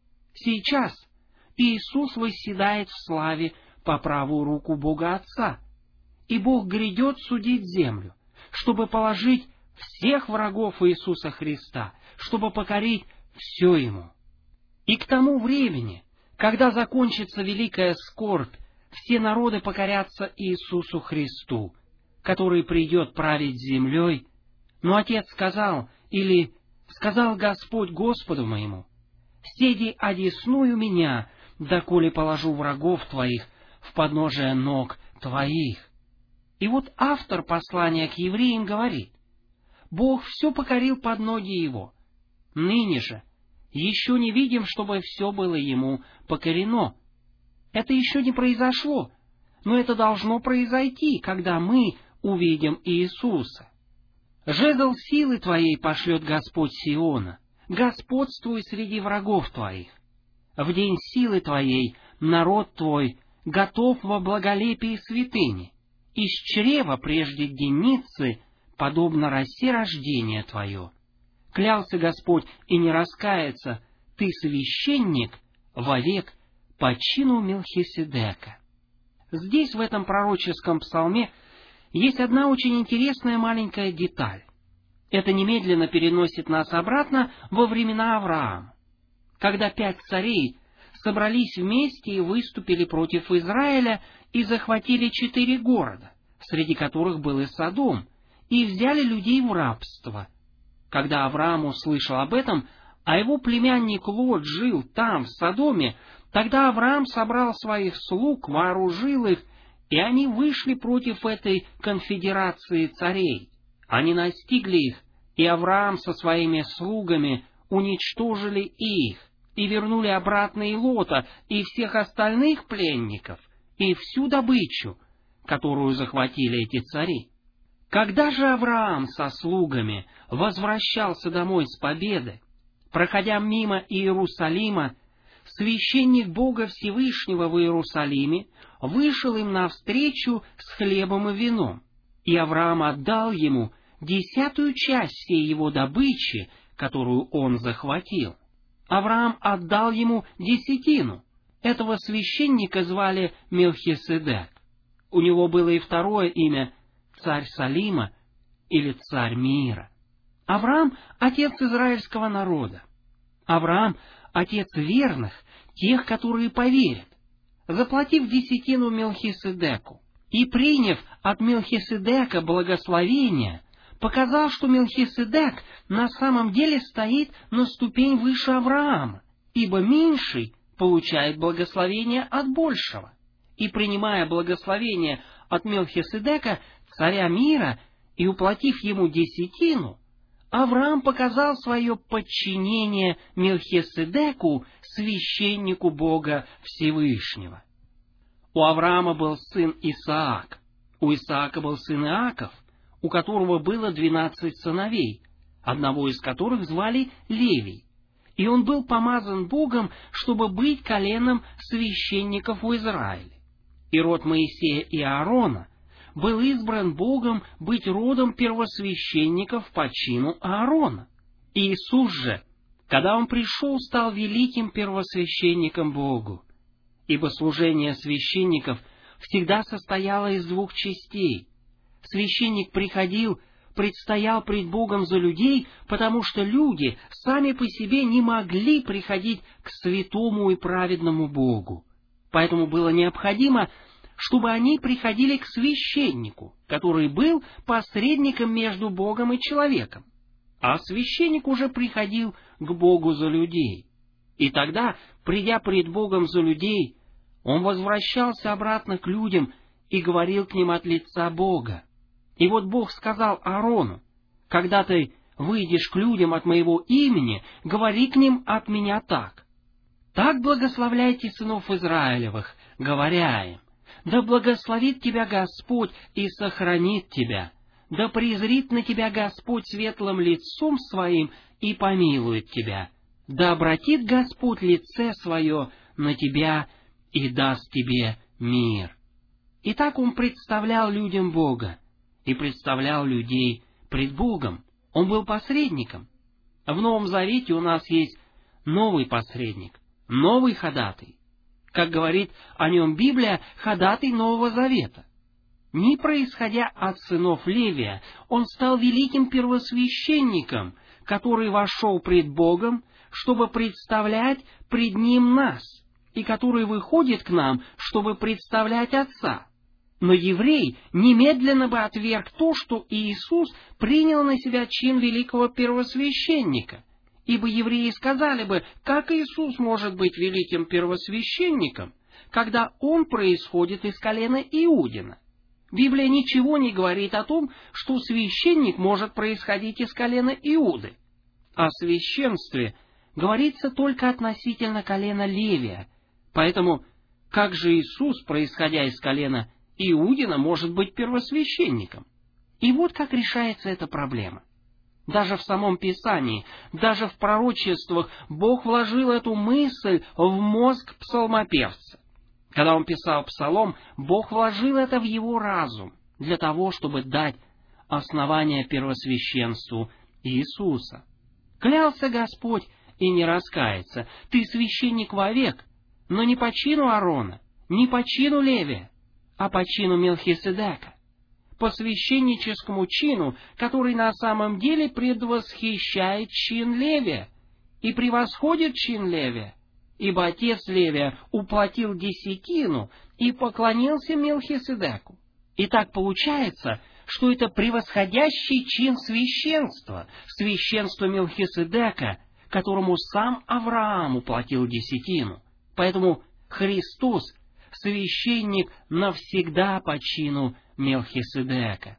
Сейчас Иисус восседает в славе по правую руку Бога Отца, и Бог грядет судить землю, чтобы положить всех врагов Иисуса Христа, чтобы покорить все Ему. И к тому времени, когда закончится великая скорбь, все народы покорятся Иисусу Христу, который придет править землей. Но Отец сказал, или сказал Господь Господу моему: седи одесную меня, доколе положу врагов твоих в подножие ног твоих. И вот автор послания к евреям говорит: Бог все покорил под ноги его. Ныне же еще не видим, чтобы все было ему покорено. Это еще не произошло, но это должно произойти, когда мы увидим Иисуса. Жезл силы Твоей пошлет Господь Сиона, господствуй среди врагов Твоих. В день силы Твоей народ Твой готов во благолепии святыни, из чрева прежде денницы, подобно росе рождения Твое. Клялся Господь и не раскается, Ты священник вовек по чину Мелхиседека. Здесь, в этом пророческом псалме, есть одна очень интересная маленькая деталь. Это немедленно переносит нас обратно во времена Авраама, когда 5 царей собрались вместе и выступили против Израиля и захватили 4 города, среди которых был и Содом, и взяли людей в рабство. Когда Авраам услышал об этом, а его племянник Лот жил там, в Содоме, тогда Авраам собрал своих слуг, вооружил их, и они вышли против этой конфедерации царей. Они настигли их, и Авраам со своими слугами уничтожили их, и вернули обратно и Лота, и всех остальных пленников, и всю добычу, которую захватили эти цари. Когда же Авраам со слугами возвращался домой с победы, проходя мимо Иерусалима, священник Бога Всевышнего в Иерусалиме вышел им навстречу с хлебом и вином, и Авраам отдал ему 10-ю часть всей его добычи, которую он захватил. Авраам отдал ему 10. Этого священника звали Мелхиседек. У него было и второе имя — царь Салима или царь мира. Авраам — отец израильского народа. Авраам — отец верных, тех, которые поверят. Заплатив 10 Мелхиседеку и приняв от Мелхиседека благословение, показал, что Мелхиседек на самом деле стоит на ступень выше Авраама, ибо меньший получает благословение от большего. И принимая благословение от Мелхиседека, царя мира, и уплатив ему 10, Авраам показал свое подчинение Мелхиседеку, священнику Бога Всевышнего. У Авраама был сын Исаак, у Исаака был сын Иаков, у которого было 12 сыновей, одного из которых звали Левий, и он был помазан Богом, чтобы быть коленом священников в Израиле. И род Моисея и Аарона был избран Богом быть родом первосвященников по чину Аарона. Иисус же, когда Он пришел, стал великим первосвященником Богу, ибо служение священников всегда состояло из 2 частей. Священник приходил, предстоял пред Богом за людей, потому что люди сами по себе не могли приходить к святому и праведному Богу. Поэтому было необходимо, чтобы они приходили к священнику, который был посредником между Богом и человеком. А священник уже приходил к Богу за людей. И тогда, придя пред Богом за людей, он возвращался обратно к людям и говорил к ним от лица Бога. И вот Бог сказал Аарону: «Когда ты выйдешь к людям от моего имени, говори к ним от меня так. Так благословляйте сынов Израилевых, говоря им: да благословит тебя Господь и сохранит тебя, да презрит на тебя Господь светлым лицом своим и помилует тебя, да обратит Господь лице свое на тебя и даст тебе мир». И так он представлял людям Бога и представлял людей пред Богом. Он был посредником. В Новом Завете у нас есть новый посредник, новый ходатай. Как говорит о нем Библия, ходатай Нового Завета. Не происходя от сынов Левия, он стал великим первосвященником, который вошел пред Богом, чтобы представлять пред Ним нас, и который выходит к нам, чтобы представлять Отца. Но еврей немедленно бы отверг то, что Иисус принял на себя чин великого первосвященника, ибо евреи сказали бы: как Иисус может быть великим первосвященником, когда Он происходит из колена Иудина? Библия ничего не говорит о том, что священник может происходить из колена Иуды. О священстве говорится только относительно колена Левия. Поэтому как же Иисус, происходя из колена Иудина, может быть первосвященником? И вот как решается эта проблема. Даже в самом Писании, даже в пророчествах Бог вложил эту мысль в мозг псалмопевца. Когда он писал псалом, Бог вложил это в его разум для того, чтобы дать основание первосвященству Иисуса. Клялся Господь и не раскается: ты священник вовек, но не по чину Аарона, не по чину Левия, а по чину Мелхиседека, по священническому чину, который на самом деле предвосхищает чин Левия и превосходит чин Левия, ибо отец Левия уплатил десятину и поклонился Мелхиседеку. И так получается, что это превосходящий чин священства, священство Мелхиседека, которому сам Авраам уплатил десятину. Поэтому Христос — священник навсегда по чину Мелхиседека.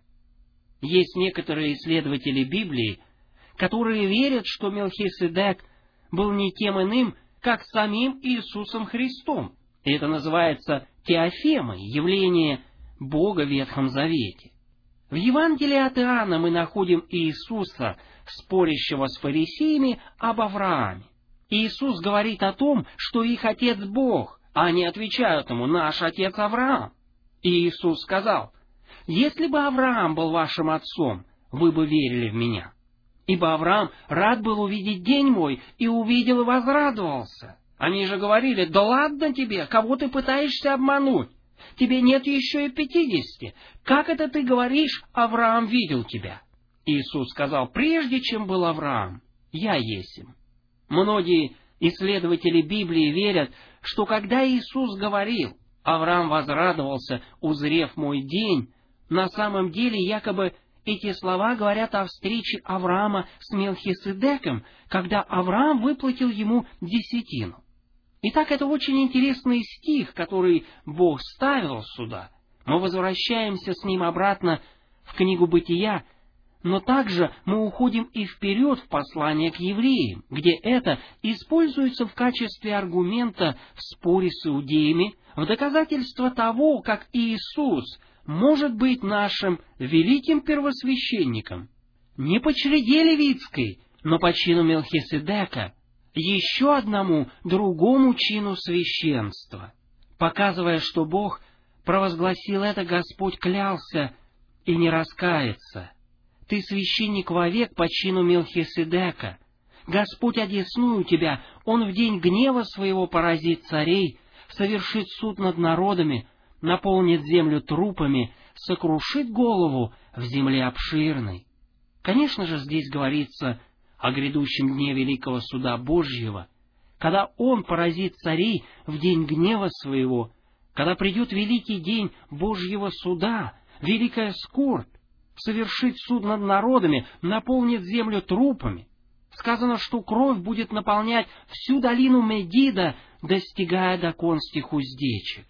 Есть некоторые исследователи Библии, которые верят, что Мелхиседек был никем иным, как самим Иисусом Христом. И это называется теофемой, явление Бога в Ветхом Завете. В Евангелии от Иоанна мы находим Иисуса, спорящего с фарисеями об Аврааме. Иисус говорит о том, что их отец Бог, а они отвечают ему: наш отец Авраам. И Иисус сказал: если бы Авраам был вашим отцом, вы бы верили в меня. Ибо Авраам рад был увидеть день мой, и увидел и возрадовался. Они же говорили: да ладно тебе, кого ты пытаешься обмануть? Тебе нет еще и 50. Как это ты говоришь, Авраам видел тебя? Иисус сказал: прежде чем был Авраам, я есмь. Многие исследователи Библии верят, что когда Иисус говорил: Авраам возрадовался, узрев мой день, на самом деле якобы эти слова говорят о встрече Авраама с Мелхиседеком, когда Авраам выплатил ему десятину. Итак, это очень интересный стих, который Бог ставил сюда. Мы возвращаемся с ним обратно в книгу Бытия, но также мы уходим и вперед в послание к евреям, где это используется в качестве аргумента в споре с иудеями, в доказательство того, как Иисус может быть нашим великим первосвященником, не по череде левитской, но по чину Мелхиседека, еще одному другому чину священства. Показывая, что Бог провозгласил это, Господь клялся и не раскается: ты священник вовек по чину Мелхиседека. Господь одесную тебя, Он в день гнева своего поразит царей, совершит суд над народами, наполнит землю трупами, сокрушит голову в земле обширной. Конечно же, здесь говорится о грядущем дне великого суда Божьего, когда Он поразит царей в день гнева своего, когда придет великий день Божьего суда, великая скорбь, совершит суд над народами, наполнит землю трупами. Сказано, что кровь будет наполнять всю долину Мегида, достигая до конских уздечек.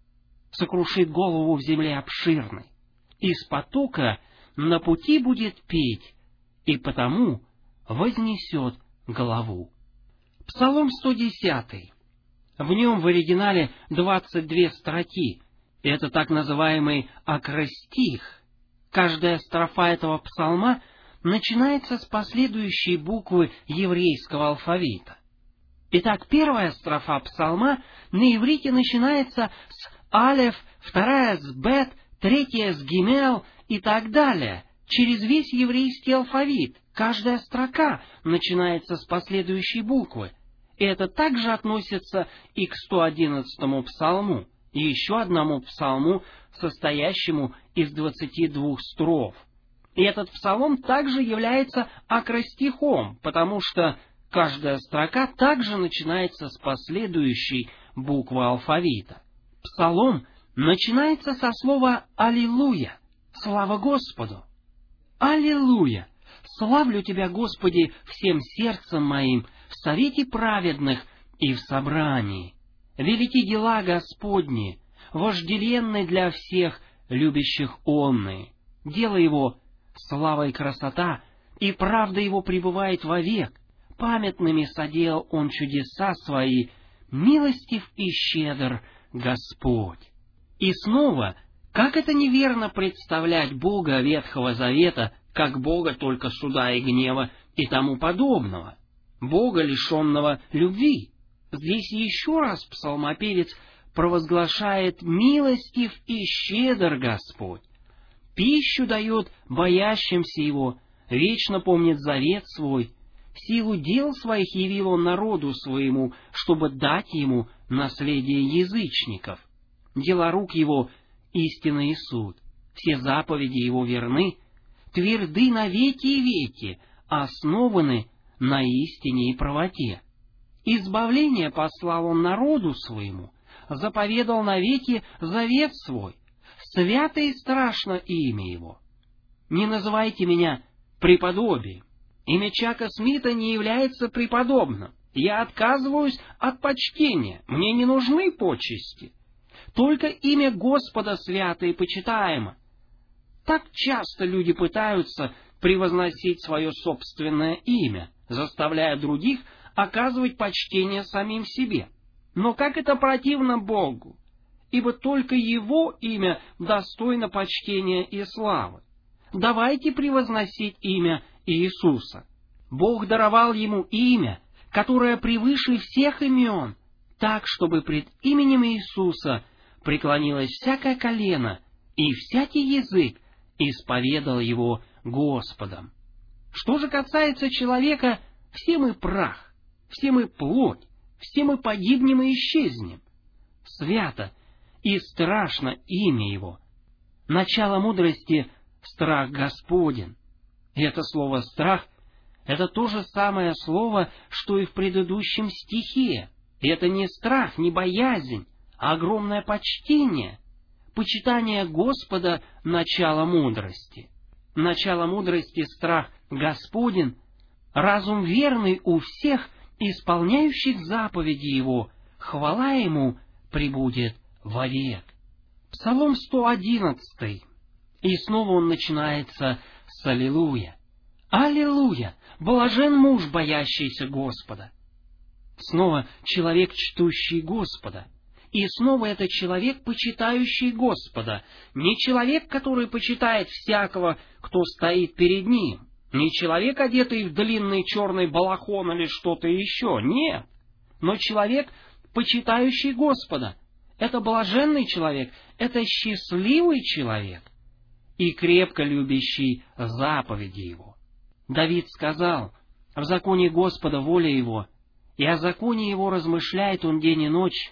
Сокрушит голову в земле обширной. Из потока на пути будет петь, и потому вознесет голову. Псалом 110. В нем в оригинале 22 строки. Это так называемый акростих. Каждая строфа этого псалма начинается с последующей буквы еврейского алфавита. Итак, первая строфа псалма на иврите начинается с алеф, вторая с бет, третья с гимел и так далее, через весь еврейский алфавит. Каждая строка начинается с последующей буквы. И это также относится и к 111-му псалму, и еще одному псалму, состоящему из 22 строф. И этот псалом также является акростихом, потому что каждая строка также начинается с последующей буквы алфавита. Псалом начинается со слова «Аллилуйя», «Слава Господу». «Аллилуйя! Славлю Тебя, Господи, всем сердцем моим, в совете праведных и в собрании. Велики дела Господни, вожделенны для всех любящих онные. Дело Его — слава и красота, и правда Его пребывает вовек. памятными соделал он чудеса свои, милостив и щедр Господь». И снова, как это неверно представлять Бога Ветхого Завета, как Бога только суда и гнева и тому подобного, Бога, лишенного любви. Здесь еще раз псалмопевец провозглашает: «Милостив и щедр Господь, пищу дает боящимся Его, вечно помнит завет свой, силу дел своих явил Он народу своему, чтобы дать Ему наследие язычников. Дела рук Его — истина и суд, все заповеди Его верны, тверды на веки и веки, основаны на истине и правоте. Избавление послал Он народу своему, заповедал навеки завет свой, свято и страшно имя Его. Не называйте меня преподобием. Имя Чака Смита не является преподобным. Я отказываюсь от почтения, мне не нужны почести. Только имя Господа свято и почитаемо. Так часто люди пытаются превозносить свое собственное имя, заставляя других оказывать почтение самим себе. Но как это противно Богу, ибо только Его имя достойно почтения и славы. Давайте превозносить имя Иисуса. Бог даровал Ему имя, которое превыше всех имен, так, чтобы пред именем Иисуса преклонилось всякое колено, и всякий язык исповедал Его Господом. Что же касается человека, все мы прах, все мы плоть, все мы погибнем и исчезнем. Свято и страшно имя Его. Начало мудрости — страх Господен. И это слово «страх» — это то же самое слово, что и в предыдущем стихе. И это не страх, не боязнь, а огромное почтение. Почитание Господа — начало мудрости. Начало мудрости — страх Господен, разум верный у всех, исполняющих заповеди Его, хвала Ему пребудет вовек. Псалом 111. И снова он начинается с «Аллилуйя». «Аллилуйя! Блажен муж, боящийся Господа». Снова человек, чтущий Господа. И снова это человек, почитающий Господа. Не человек, который почитает всякого, кто стоит перед ним. Не человек, одетый в длинный черный балахон или что-то еще. Нет. Но человек, почитающий Господа. Это блаженный человек, это счастливый человек и крепко любящий заповеди Его. Давид сказал: «В законе Господа воля Его, и о законе Его размышляет он день и ночь.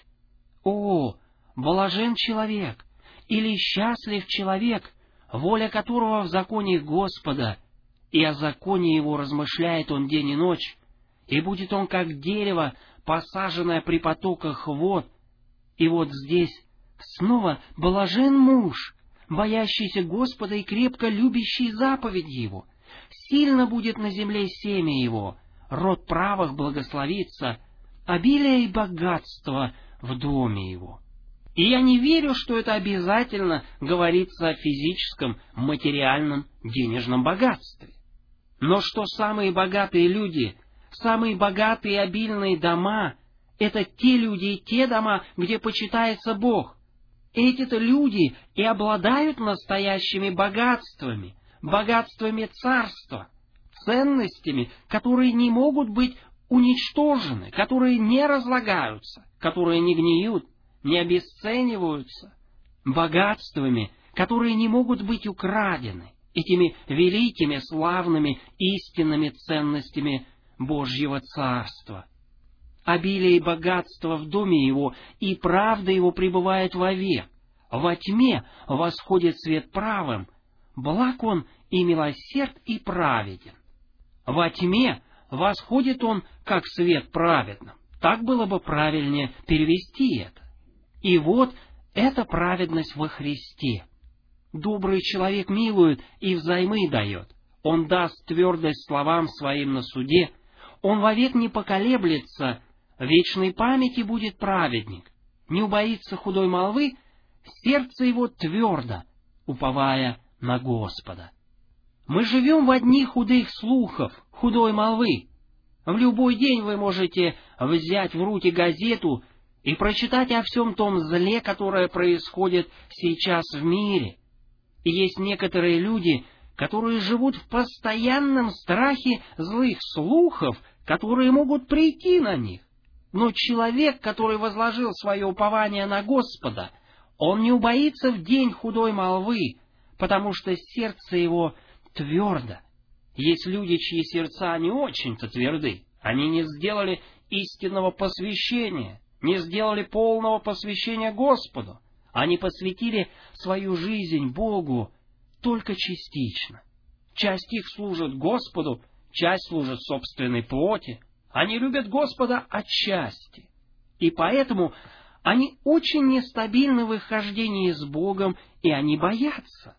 О, блажен человек, или счастлив человек, воля которого в законе Господа, и о законе Его размышляет он день и ночь, и будет он как дерево, посаженное при потоках вод». И вот здесь снова блажен муж, боящийся Господа и крепко любящий заповеди Его. Сильно будет на земле семя его, род правых благословится, обилие и богатство в доме его. И я не верю, что это обязательно говорится о физическом, материальном, денежном богатстве. Но что самые богатые люди, самые богатые и обильные дома — это те люди и те дома, где почитается Бог. Эти-то люди и обладают настоящими богатствами, богатствами царства, ценностями, которые не могут быть уничтожены, которые не разлагаются, которые не гниют, не обесцениваются, богатствами, которые не могут быть украдены, этими великими, славными, истинными ценностями Божьего Царства. Обилие и богатство в доме его, и правда его пребывает вовек. Во тьме восходит свет правым, благ он и милосерд и праведен. Во тьме восходит он, как свет праведным. Так было бы правильнее перевести это. И вот эта праведность во Христе. Добрый человек милует и взаймы дает. Он даст твердость словам своим на суде. Он вовек не поколеблется, в вечной памяти будет праведник. Не убоится худой молвы, сердце его твердо, уповая на Господа. Мы живем в одни худых слухов, худой молвы. В любой день вы можете взять в руки газету и прочитать о всем том зле, которое происходит сейчас в мире. И есть некоторые люди, которые живут в постоянном страхе злых слухов, которые могут прийти на них. Но человек, который возложил свое упование на Господа, он не убоится в день худой молвы, потому что сердце его твердо. Есть люди, чьи сердца не очень-то тверды. Они не сделали истинного посвящения, не сделали полного посвящения Господу. Они посвятили свою жизнь Богу только частично. Часть их служит Господу, часть служит собственной плоти. Они любят Господа отчасти. И поэтому они очень нестабильны в их хождении с Богом, и они боятся.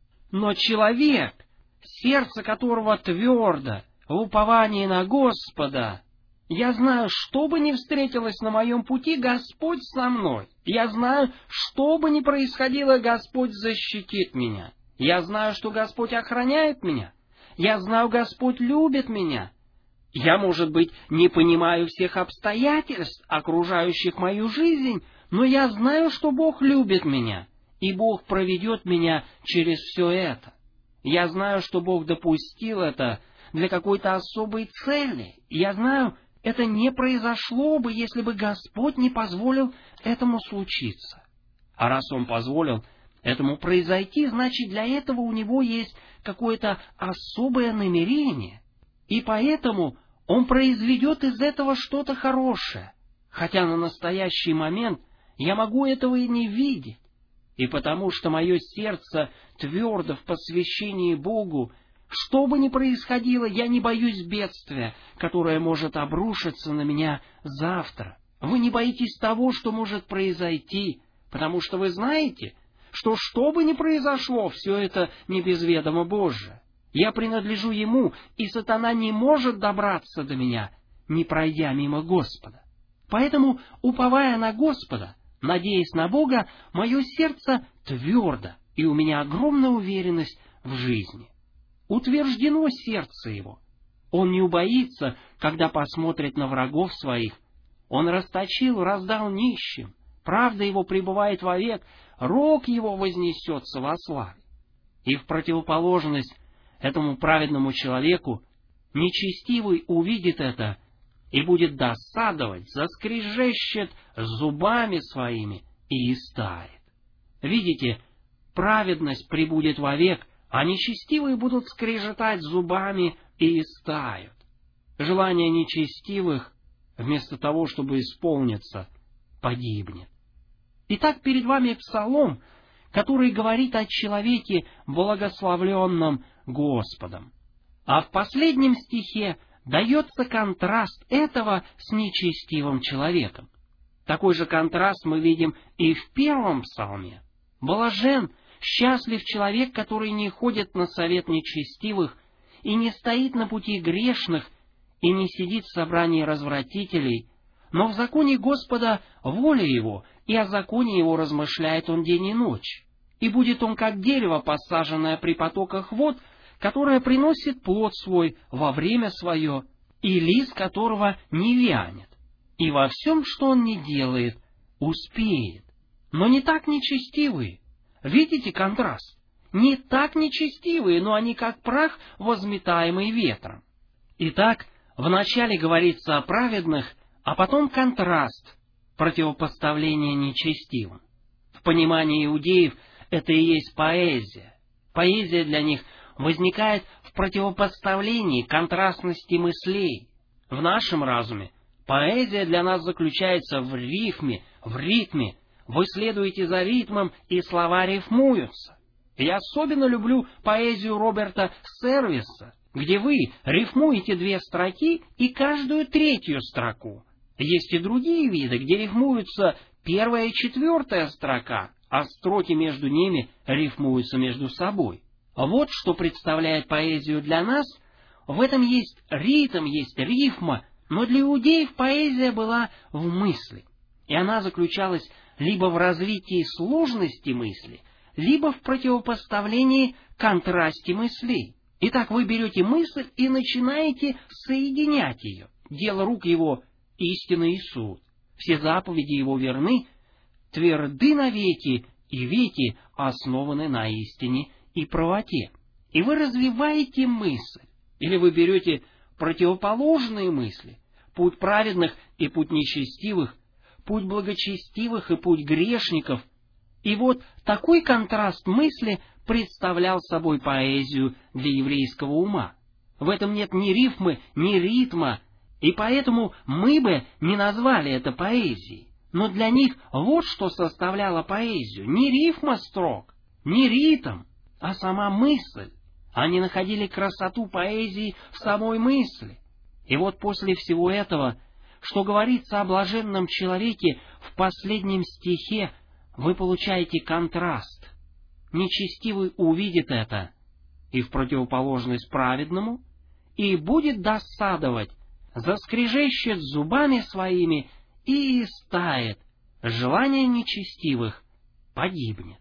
Но человек, сердце которого твердо, в уповании на Господа, я знаю, что бы ни встретилось на моем пути, Господь со мной. Я знаю, что бы ни происходило, Господь защитит меня. Я знаю, что Господь охраняет меня. Я знаю, Господь любит меня. Я, может быть, не понимаю всех обстоятельств, окружающих мою жизнь, но я знаю, что Бог любит меня, и Бог проведет меня через все это. Я знаю, что Бог допустил это для какой-то особой цели. Я знаю, это не произошло бы, если бы Господь не позволил этому случиться. А раз Он позволил этому произойти, значит, для этого у Него есть какое-то особое намерение. И поэтому Он произведет из этого что-то хорошее, хотя на настоящий момент я могу этого и не видеть. И потому что мое сердце твердо в посвящении Богу, что бы ни происходило, я не боюсь бедствия, которое может обрушиться на меня завтра. Вы не боитесь того, что может произойти, потому что вы знаете, что бы ни произошло, все это не без ведома Божия. Я принадлежу Ему, и сатана не может добраться до меня, не пройдя мимо Господа. Поэтому, уповая на Господа, надеясь на Бога, мое сердце твердо, и у меня огромная уверенность в жизни. Утверждено сердце его. Он не убоится, когда посмотрит на врагов своих. Он расточил, раздал нищим. Правда его пребывает вовек, рог его вознесется во славе. И в противоположность этому праведному человеку нечестивый увидит это и будет досадовать, заскрежещет зубами своими и истает. Видите, праведность пребудет вовек, а нечестивые будут скрежетать зубами и истают. Желание нечестивых, вместо того, чтобы исполниться, погибнет. Итак, перед вами псалом, который говорит о человеке, благословленном Господом. А в последнем стихе дается контраст этого с нечестивым человеком. Такой же контраст мы видим и в первом псалме. Блажен, счастлив человек, который не ходит на совет нечестивых, и не стоит на пути грешных, и не сидит в собрании развратителей, но в законе Господа воля его, и о законе его размышляет он день и ночь. И будет он как дерево, посаженное при потоках вод, которое приносит плод свой во время свое, и лист которого не вянет. И во всем, что он не делает, успеет. Но не так нечестивые. Видите контраст? Не так нечестивые, но они как прах, возметаемый ветром. Итак, вначале говорится о праведных, а потом контраст, противопоставление нечестивым. В понимании иудеев это и есть поэзия. Поэзия для них возникает в противопоставлении контрастности мыслей. В нашем разуме поэзия для нас заключается в рифме, в ритме. Вы следуете за ритмом, и слова рифмуются. Я особенно люблю поэзию Роберта Сервиса, где вы рифмуете 2 строки и каждую 3-ю строку. Есть и другие виды, где рифмуются 1-я и 4-я строка, а строки между ними рифмуются между собой. Вот что представляет поэзию для нас. В этом есть ритм, есть рифма, но для иудеев поэзия была в мысли. И она заключалась либо в развитии сложности мысли, либо в противопоставлении контрасте мыслей. Итак, вы берете мысль и начинаете соединять ее. дело рук его — истина и суд. Все заповеди его верны, тверды навеки, и веки основаны на истине и правоте. И вы развиваете мысль, или вы берете противоположные мысли, путь праведных и путь нечестивых, путь благочестивых и путь грешников. И вот такой контраст мысли представлял собой поэзию для еврейского ума. В этом нет ни рифмы, ни ритма, и поэтому мы бы не назвали это поэзией. Но для них вот что составляло поэзию: не рифма строк, не ритм, а сама мысль. Они находили красоту поэзии в самой мысли. И вот после всего этого, что говорится о блаженном человеке в последнем стихе, вы получаете контраст. Нечестивый увидит это, и в противоположность праведному, и будет досадовать, заскрежещет зубами своими и истает, желание нечестивых погибнет.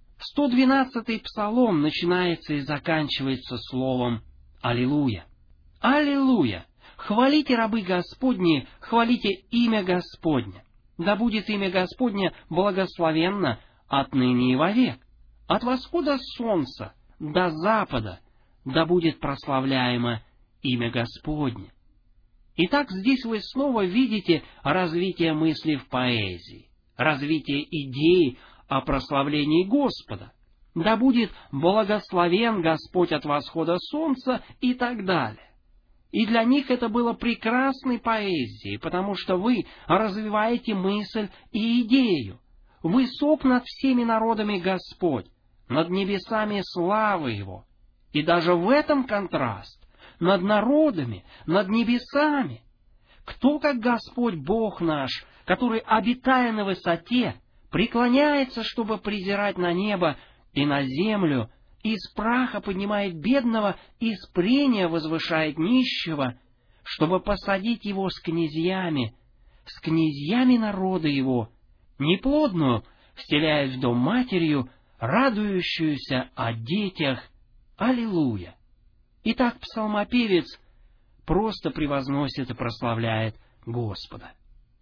112-й псалом начинается и заканчивается словом «Аллилуйя». «Аллилуйя! Хвалите, рабы Господни, хвалите имя Господне. Да будет имя Господне благословенно отныне и вовек. От восхода солнца до запада да будет прославляемо имя Господне». Итак, здесь вы снова видите развитие мысли в поэзии, развитие идеи о прославлении Господа. Да будет благословен Господь от восхода солнца и так далее. И для них это было прекрасной поэзией, потому что вы развиваете мысль и идею. Высок над всеми народами Господь, над небесами слава Его. И даже в этом контраст: над народами, над небесами. Кто, как Господь Бог наш, который, обитая на высоте, преклоняется, чтобы презирать на небо и на землю, из праха поднимает бедного, из прения возвышает нищего, чтобы посадить его с князьями народа его, неплодную, вселяясь в дом матерью, радующуюся о детях. Аллилуйя! Итак, псалмопевец просто превозносит и прославляет Господа.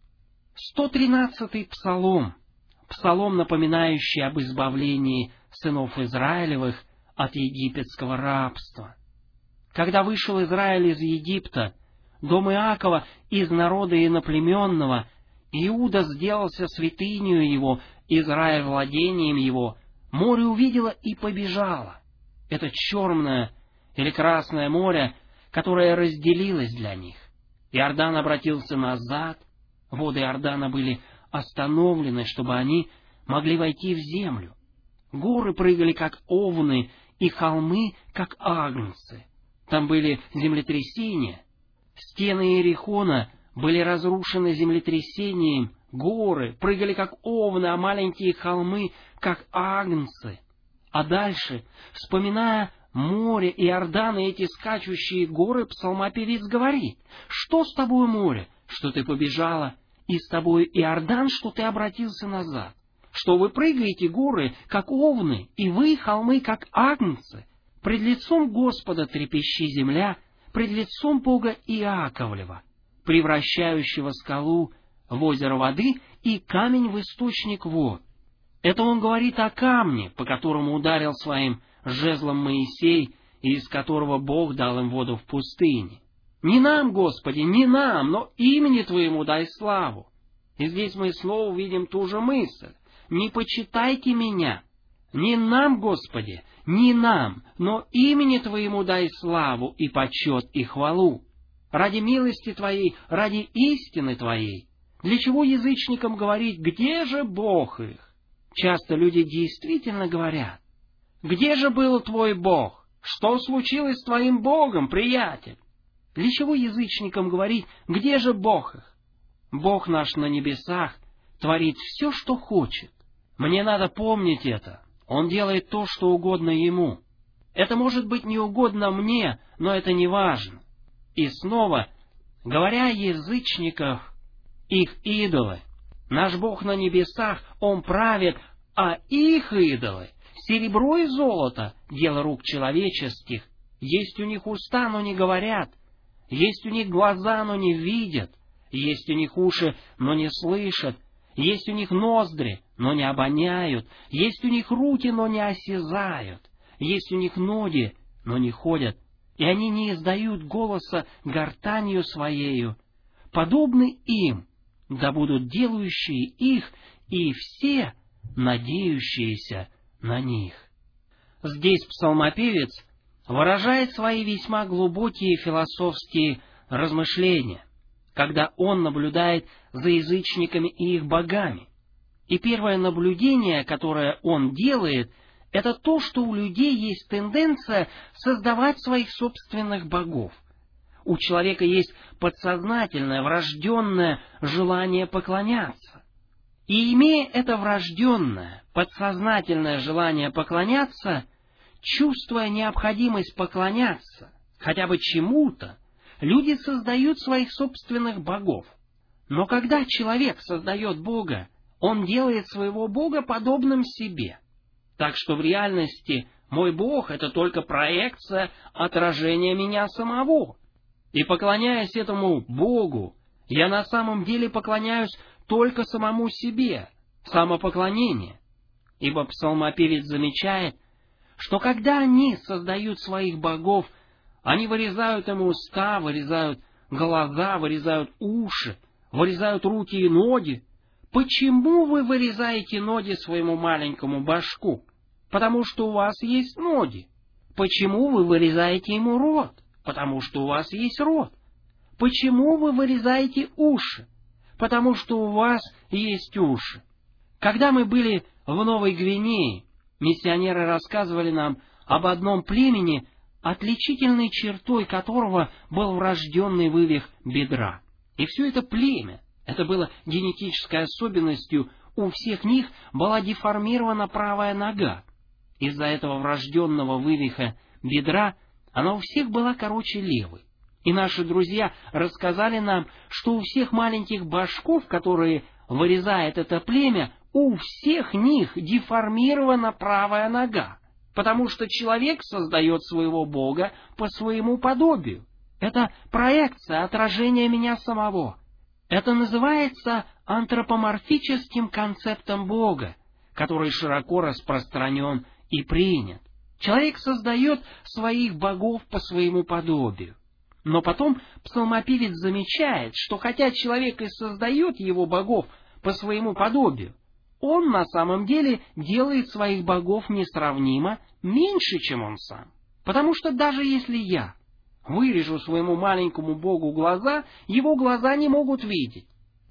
113-й псалом, псалом, напоминающий об избавлении сынов Израилевых от египетского рабства. Когда вышел Израиль из Египта, дом Иакова из народа иноплеменного, Иуда сделался святынею его, Израиль владением его, море увидело и побежало. Это Черное или Красное море, которое разделилось для них. Иордан обратился назад, воды Иордана были остановлены, чтобы они могли войти в землю. Горы прыгали, как овны, и холмы, как агнцы. Там были землетрясения. Стены Иерихона были разрушены землетрясением, горы прыгали, как овны, а маленькие холмы, как агнцы. А дальше, вспоминая море, Иордан и эти скачущие горы, псалмопевец говорит: «Что с тобой, море, что ты побежала, и с тобой Иордан, что ты обратился назад? Что вы прыгаете, горы, как овны, и вы, холмы, как агнцы? Пред лицом Господа трепещи земля, пред лицом Бога Иаковлева, превращающего скалу в озеро воды и камень в источник вод». Это он говорит о камне, по которому ударил своим жезлом Моисей, и из которого Бог дал им воду в пустыне. «Не нам, Господи, не нам, но имени Твоему дай славу». И здесь мы снова видим ту же мысль: «Не почитайте меня». Не нам, Господи, не нам, но имени Твоему дай славу и почет и хвалу. Ради милости Твоей, ради истины Твоей. Для чего язычникам говорить: где же Бог их? Часто люди действительно говорят: где же был твой Бог? Что случилось с твоим Богом, приятель? Для чего язычникам говорить: где же Бог их? Бог наш на небесах творит все, что хочет. Мне надо помнить это. Он делает то, что угодно Ему. Это может быть не угодно мне, но это не важно. И снова, говоря о язычниках, их идолы. Наш Бог на небесах, Он правит, а их идолы, серебро и золото, дело рук человеческих, есть у них уста, но не говорят, Есть у них глаза, но не видят. Есть у них уши, но не слышат. Есть у них ноздри, но не обоняют. Есть у них руки, но не осязают. Есть у них ноги, но не ходят. И они не издают голоса гортанью своею. Подобны им, да будут делающие их и все, надеющиеся на них. Здесь псалмопевец выражает свои весьма глубокие философские размышления, когда он наблюдает за язычниками и их богами. И первое наблюдение, которое он делает, это то, что у людей есть тенденция создавать своих собственных богов. У человека есть подсознательное, врожденное желание поклоняться. И имея это врожденное, подсознательное желание поклоняться, чувствуя необходимость поклоняться хотя бы чему-то, люди создают своих собственных богов. Но когда человек создает Бога, он делает своего Бога подобным себе. Так что в реальности мой Бог — это только проекция, отражение меня самого. И поклоняясь этому Богу, я на самом деле поклоняюсь только самому себе, самопоклонение. Ибо псалмопевец замечает, что когда они создают своих богов, они вырезают им уста, вырезают глаза, вырезают уши, вырезают руки и ноги. Почему вы вырезаете ноги своему маленькому башку? Потому что у вас есть ноги. Почему вы вырезаете ему рот? Потому что у вас есть рот. Почему вы вырезаете уши? Потому что у вас есть уши. Когда мы были в Новой Гвинее, миссионеры рассказывали нам об одном племени, отличительной чертой которого был врожденный вывих бедра. И все это племя, это было генетической особенностью, у всех них была деформирована правая нога. Из-за этого врожденного вывиха бедра она у всех была короче левой. И наши друзья рассказали нам, что у всех маленьких башков, которые вырезает это племя, у всех них деформирована правая нога, потому что человек создает своего Бога по своему подобию. Это проекция, отражение меня самого. Это называется антропоморфическим концептом Бога, который широко распространен и принят. Человек создает своих богов по своему подобию. Но потом псалмопевец замечает, что хотя человек и создает его богов по своему подобию, он на самом деле делает своих богов несравнимо меньше, чем он сам. Потому что даже если я вырежу своему маленькому богу глаза, его глаза не могут видеть.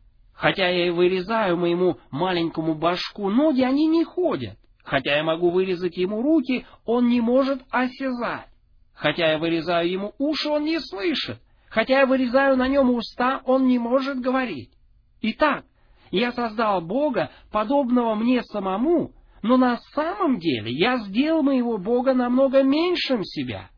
Хотя я и вырезаю моему маленькому башку ноги, они не ходят. Хотя я могу вырезать ему руки, он не может осязать. Хотя я вырезаю ему уши, он не слышит. Хотя я вырезаю на нем уста, он не может говорить. Итак, я создал Бога, подобного мне самому, но на самом деле я сделал моего Бога намного меньшим себя.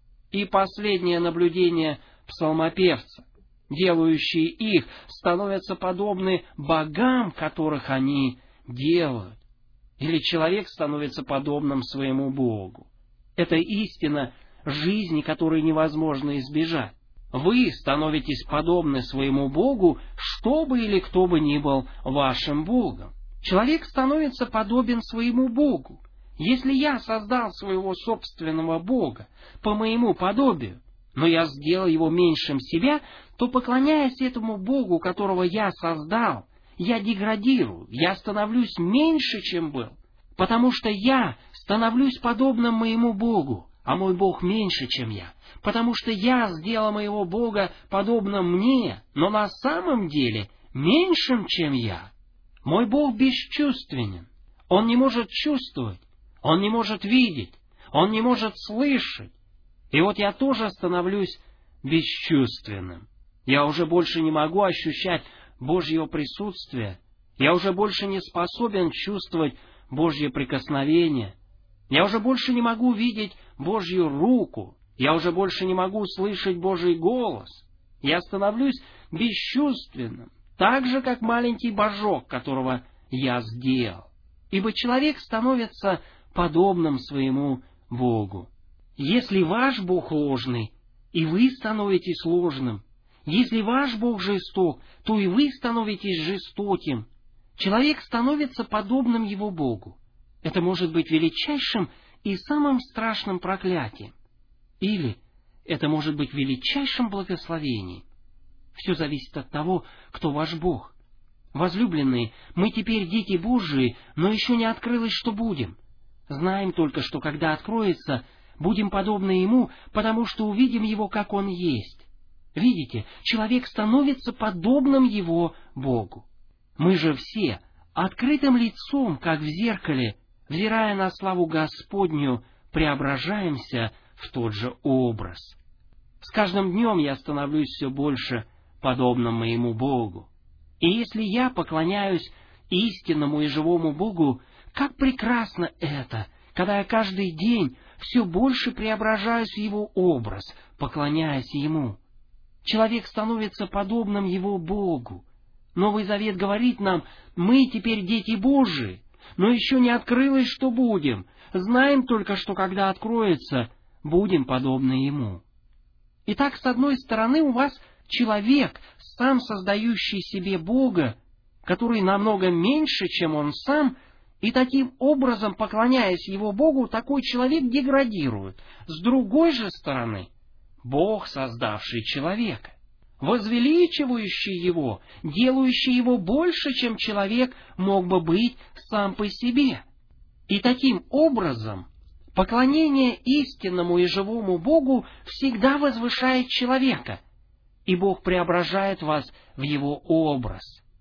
И последнее наблюдение псалмопевца. Делающие их становятся подобны богам, которых они делают. Или человек становится подобным своему Богу. Это истина жизни, которой невозможно избежать. Вы становитесь подобны своему Богу, что бы или кто бы ни был вашим Богом. Человек становится подобен своему Богу. Если я создал своего собственного Бога по моему подобию, но я сделал его меньшим себя, то, поклоняясь этому Богу, которого я создал, я деградирую, я становлюсь меньше, чем был, потому что я становлюсь подобным моему Богу, а мой Бог меньше, чем я, потому что я сделал моего Бога подобным мне, но на самом деле меньшим, чем я. Мой Бог бесчувственен, Он не может чувствовать, Он не может видеть, Он не может слышать. И вот я тоже становлюсь бесчувственным. Я уже больше не могу ощущать Божьего присутствия. Я уже больше не способен чувствовать Божье прикосновение. Я уже больше не могу видеть Божью руку. Я уже больше не могу слышать Божий голос. Я становлюсь бесчувственным, так же, как маленький божок, которого я сделал. Ибо человек становится подобным своему Богу. Если ваш Бог ложный, и вы становитесь ложным. Если ваш Бог жесток, то и вы становитесь жестоким. Человек становится подобным его Богу. Это может быть величайшим и самым страшным проклятием. Или это может быть величайшим благословением. Все зависит от того, кто ваш Бог. Возлюбленные, мы теперь дети Божии, но еще не открылось, что будем. Знаем только, что когда откроется, будем подобны Ему, потому что увидим Его, как Он есть. Видите, человек становится подобным Его Богу. Мы же все, открытым лицом, как в зеркале, взирая на славу Господню, преображаемся в тот же образ. С каждым днем я становлюсь все больше подобным моему Богу. И если я поклоняюсь истинному и живому Богу, как прекрасно это, когда я каждый день все больше преображаюсь в Его образ, поклоняясь Ему. Человек становится подобным Его Богу. Новый Завет говорит нам, мы теперь дети Божии, но еще не открылось, что будем. Знаем только, что когда откроется, будем подобны Ему. Итак, с одной стороны, у вас человек, сам создающий себе Бога, который намного меньше, чем он сам, и таким образом, поклоняясь его Богу, такой человек деградирует. С другой же стороны, Бог, создавший человека, возвеличивающий его, делающий его больше, чем человек мог бы быть сам по себе. И таким образом, поклонение истинному и живому Богу всегда возвышает человека, и Бог преображает вас в Его образ,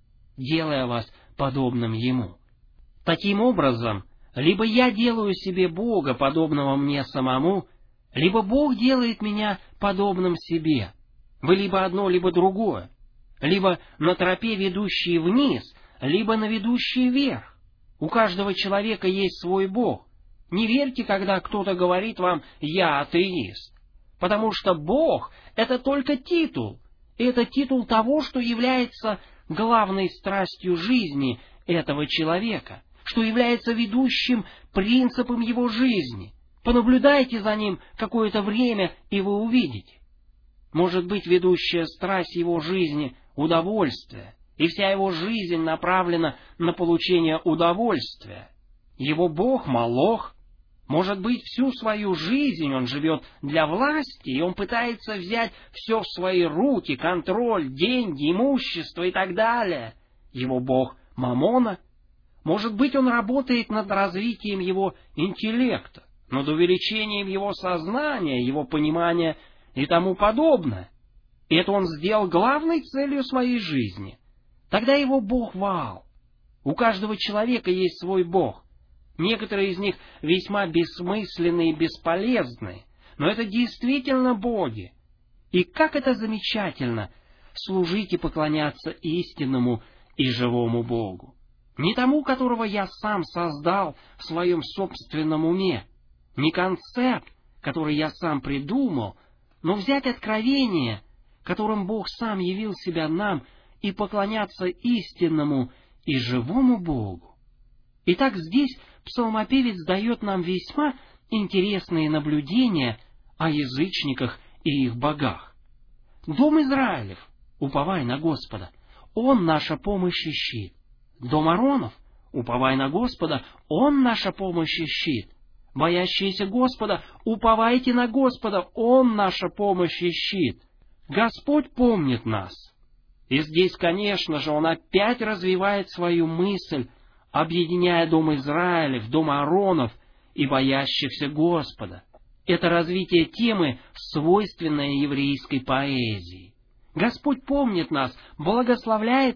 делая вас подобным Ему. Таким образом, либо я делаю себе Бога, подобного мне самому, либо Бог делает меня подобным себе. Вы либо одно, либо другое. Либо на тропе, ведущей вниз, либо на ведущей вверх. У каждого человека есть свой Бог. Не верьте, когда кто-то говорит вам «я атеист». Потому что Бог — это только титул. И это титул того, что является главной страстью жизни этого человека, что является ведущим принципом его жизни. Понаблюдайте за ним какое-то время, и вы увидите. Может быть, ведущая страсть его жизни — удовольствие, и вся его жизнь направлена на получение удовольствия. Его Бог — Молох. Может быть, всю свою жизнь он живет для власти, и он пытается взять все в свои руки, контроль, деньги, имущество и так далее. Его Бог — Мамона. Может быть, он работает над развитием его интеллекта, над увеличением его сознания, его понимания и тому подобное. И это он сделал главной целью своей жизни. Тогда его Бог Ваал. У каждого человека есть свой Бог. Некоторые из них весьма бессмысленные и бесполезные, но это действительно боги. И как это замечательно служить и поклоняться истинному и живому Богу. Не тому, которого я сам создал в своем собственном уме, не концепт, который я сам придумал, но взять откровение, которым Бог сам явил себя нам, и поклоняться истинному и живому Богу. Итак, здесь псалмопевец дает нам весьма интересные наблюдения о язычниках и их богах. Дом Израилев, уповай на Господа, Он наша помощь и щит. Дом Аронов, уповай на Господа, Он наша помощь и щит. Боящиеся Господа, уповайте на Господа, Он наша помощь и щит. Господь помнит нас. И здесь, конечно же, Он опять развивает свою мысль, объединяя дом Израилев, дом Ааронов и боящихся Господа. Это развитие темы, свойственное еврейской поэзии. Господь помнит нас, благословляет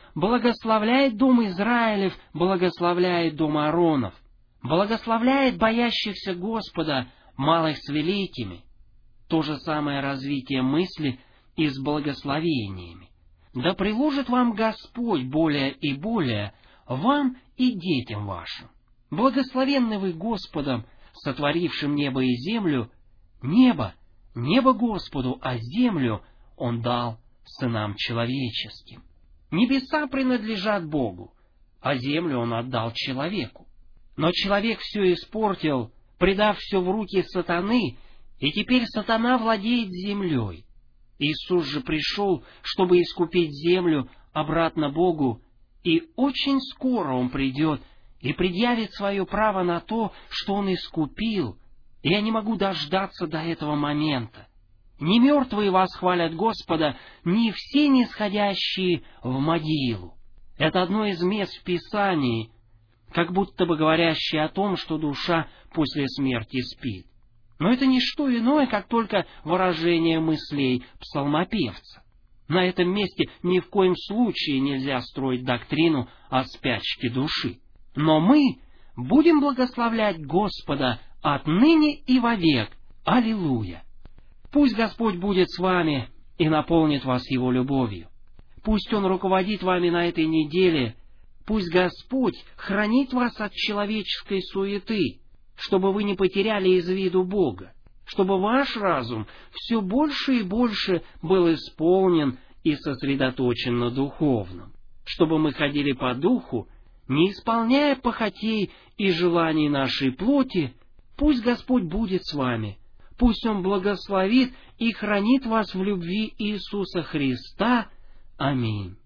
дом Израилев, благословляет дом Ааронов, благословляет боящихся Господа, малых с великими. То же самое развитие мысли и с благословениями. Да приложит вам Господь более и более, вам и детям вашим. Благословенны вы Господом, сотворившим небо и землю. Небо Господу, а землю Он дал сынам человеческим. Небеса принадлежат Богу, а землю Он отдал человеку. Но человек все испортил, предав все в руки сатаны, И теперь сатана владеет землей. Иисус же пришел, чтобы искупить землю обратно Богу, и очень скоро Он придет и предъявит свое право на то, что Он искупил. И я не могу дождаться до этого момента. Не мертвые восхвалят Господа, не все нисходящие в могилу. Это одно из мест в Писании, как будто бы говорящее о том, что душа после смерти спит. Но это не что иное, как только выражение мыслей псалмопевца. На этом месте ни в коем случае нельзя строить доктрину о спячке души. Но мы будем благословлять Господа отныне и вовек. Аллилуйя! Пусть Господь будет с вами и наполнит вас Его любовью. Пусть Он руководит вами на этой неделе. Пусть Господь хранит вас от человеческой суеты, чтобы вы не потеряли из виду Бога, чтобы ваш разум все больше и больше был исполнен и сосредоточен на духовном, чтобы мы ходили по духу, не исполняя похотей и желаний нашей плоти. Пусть Господь будет с вами, пусть Он благословит и хранит вас в любви Иисуса Христа. Аминь.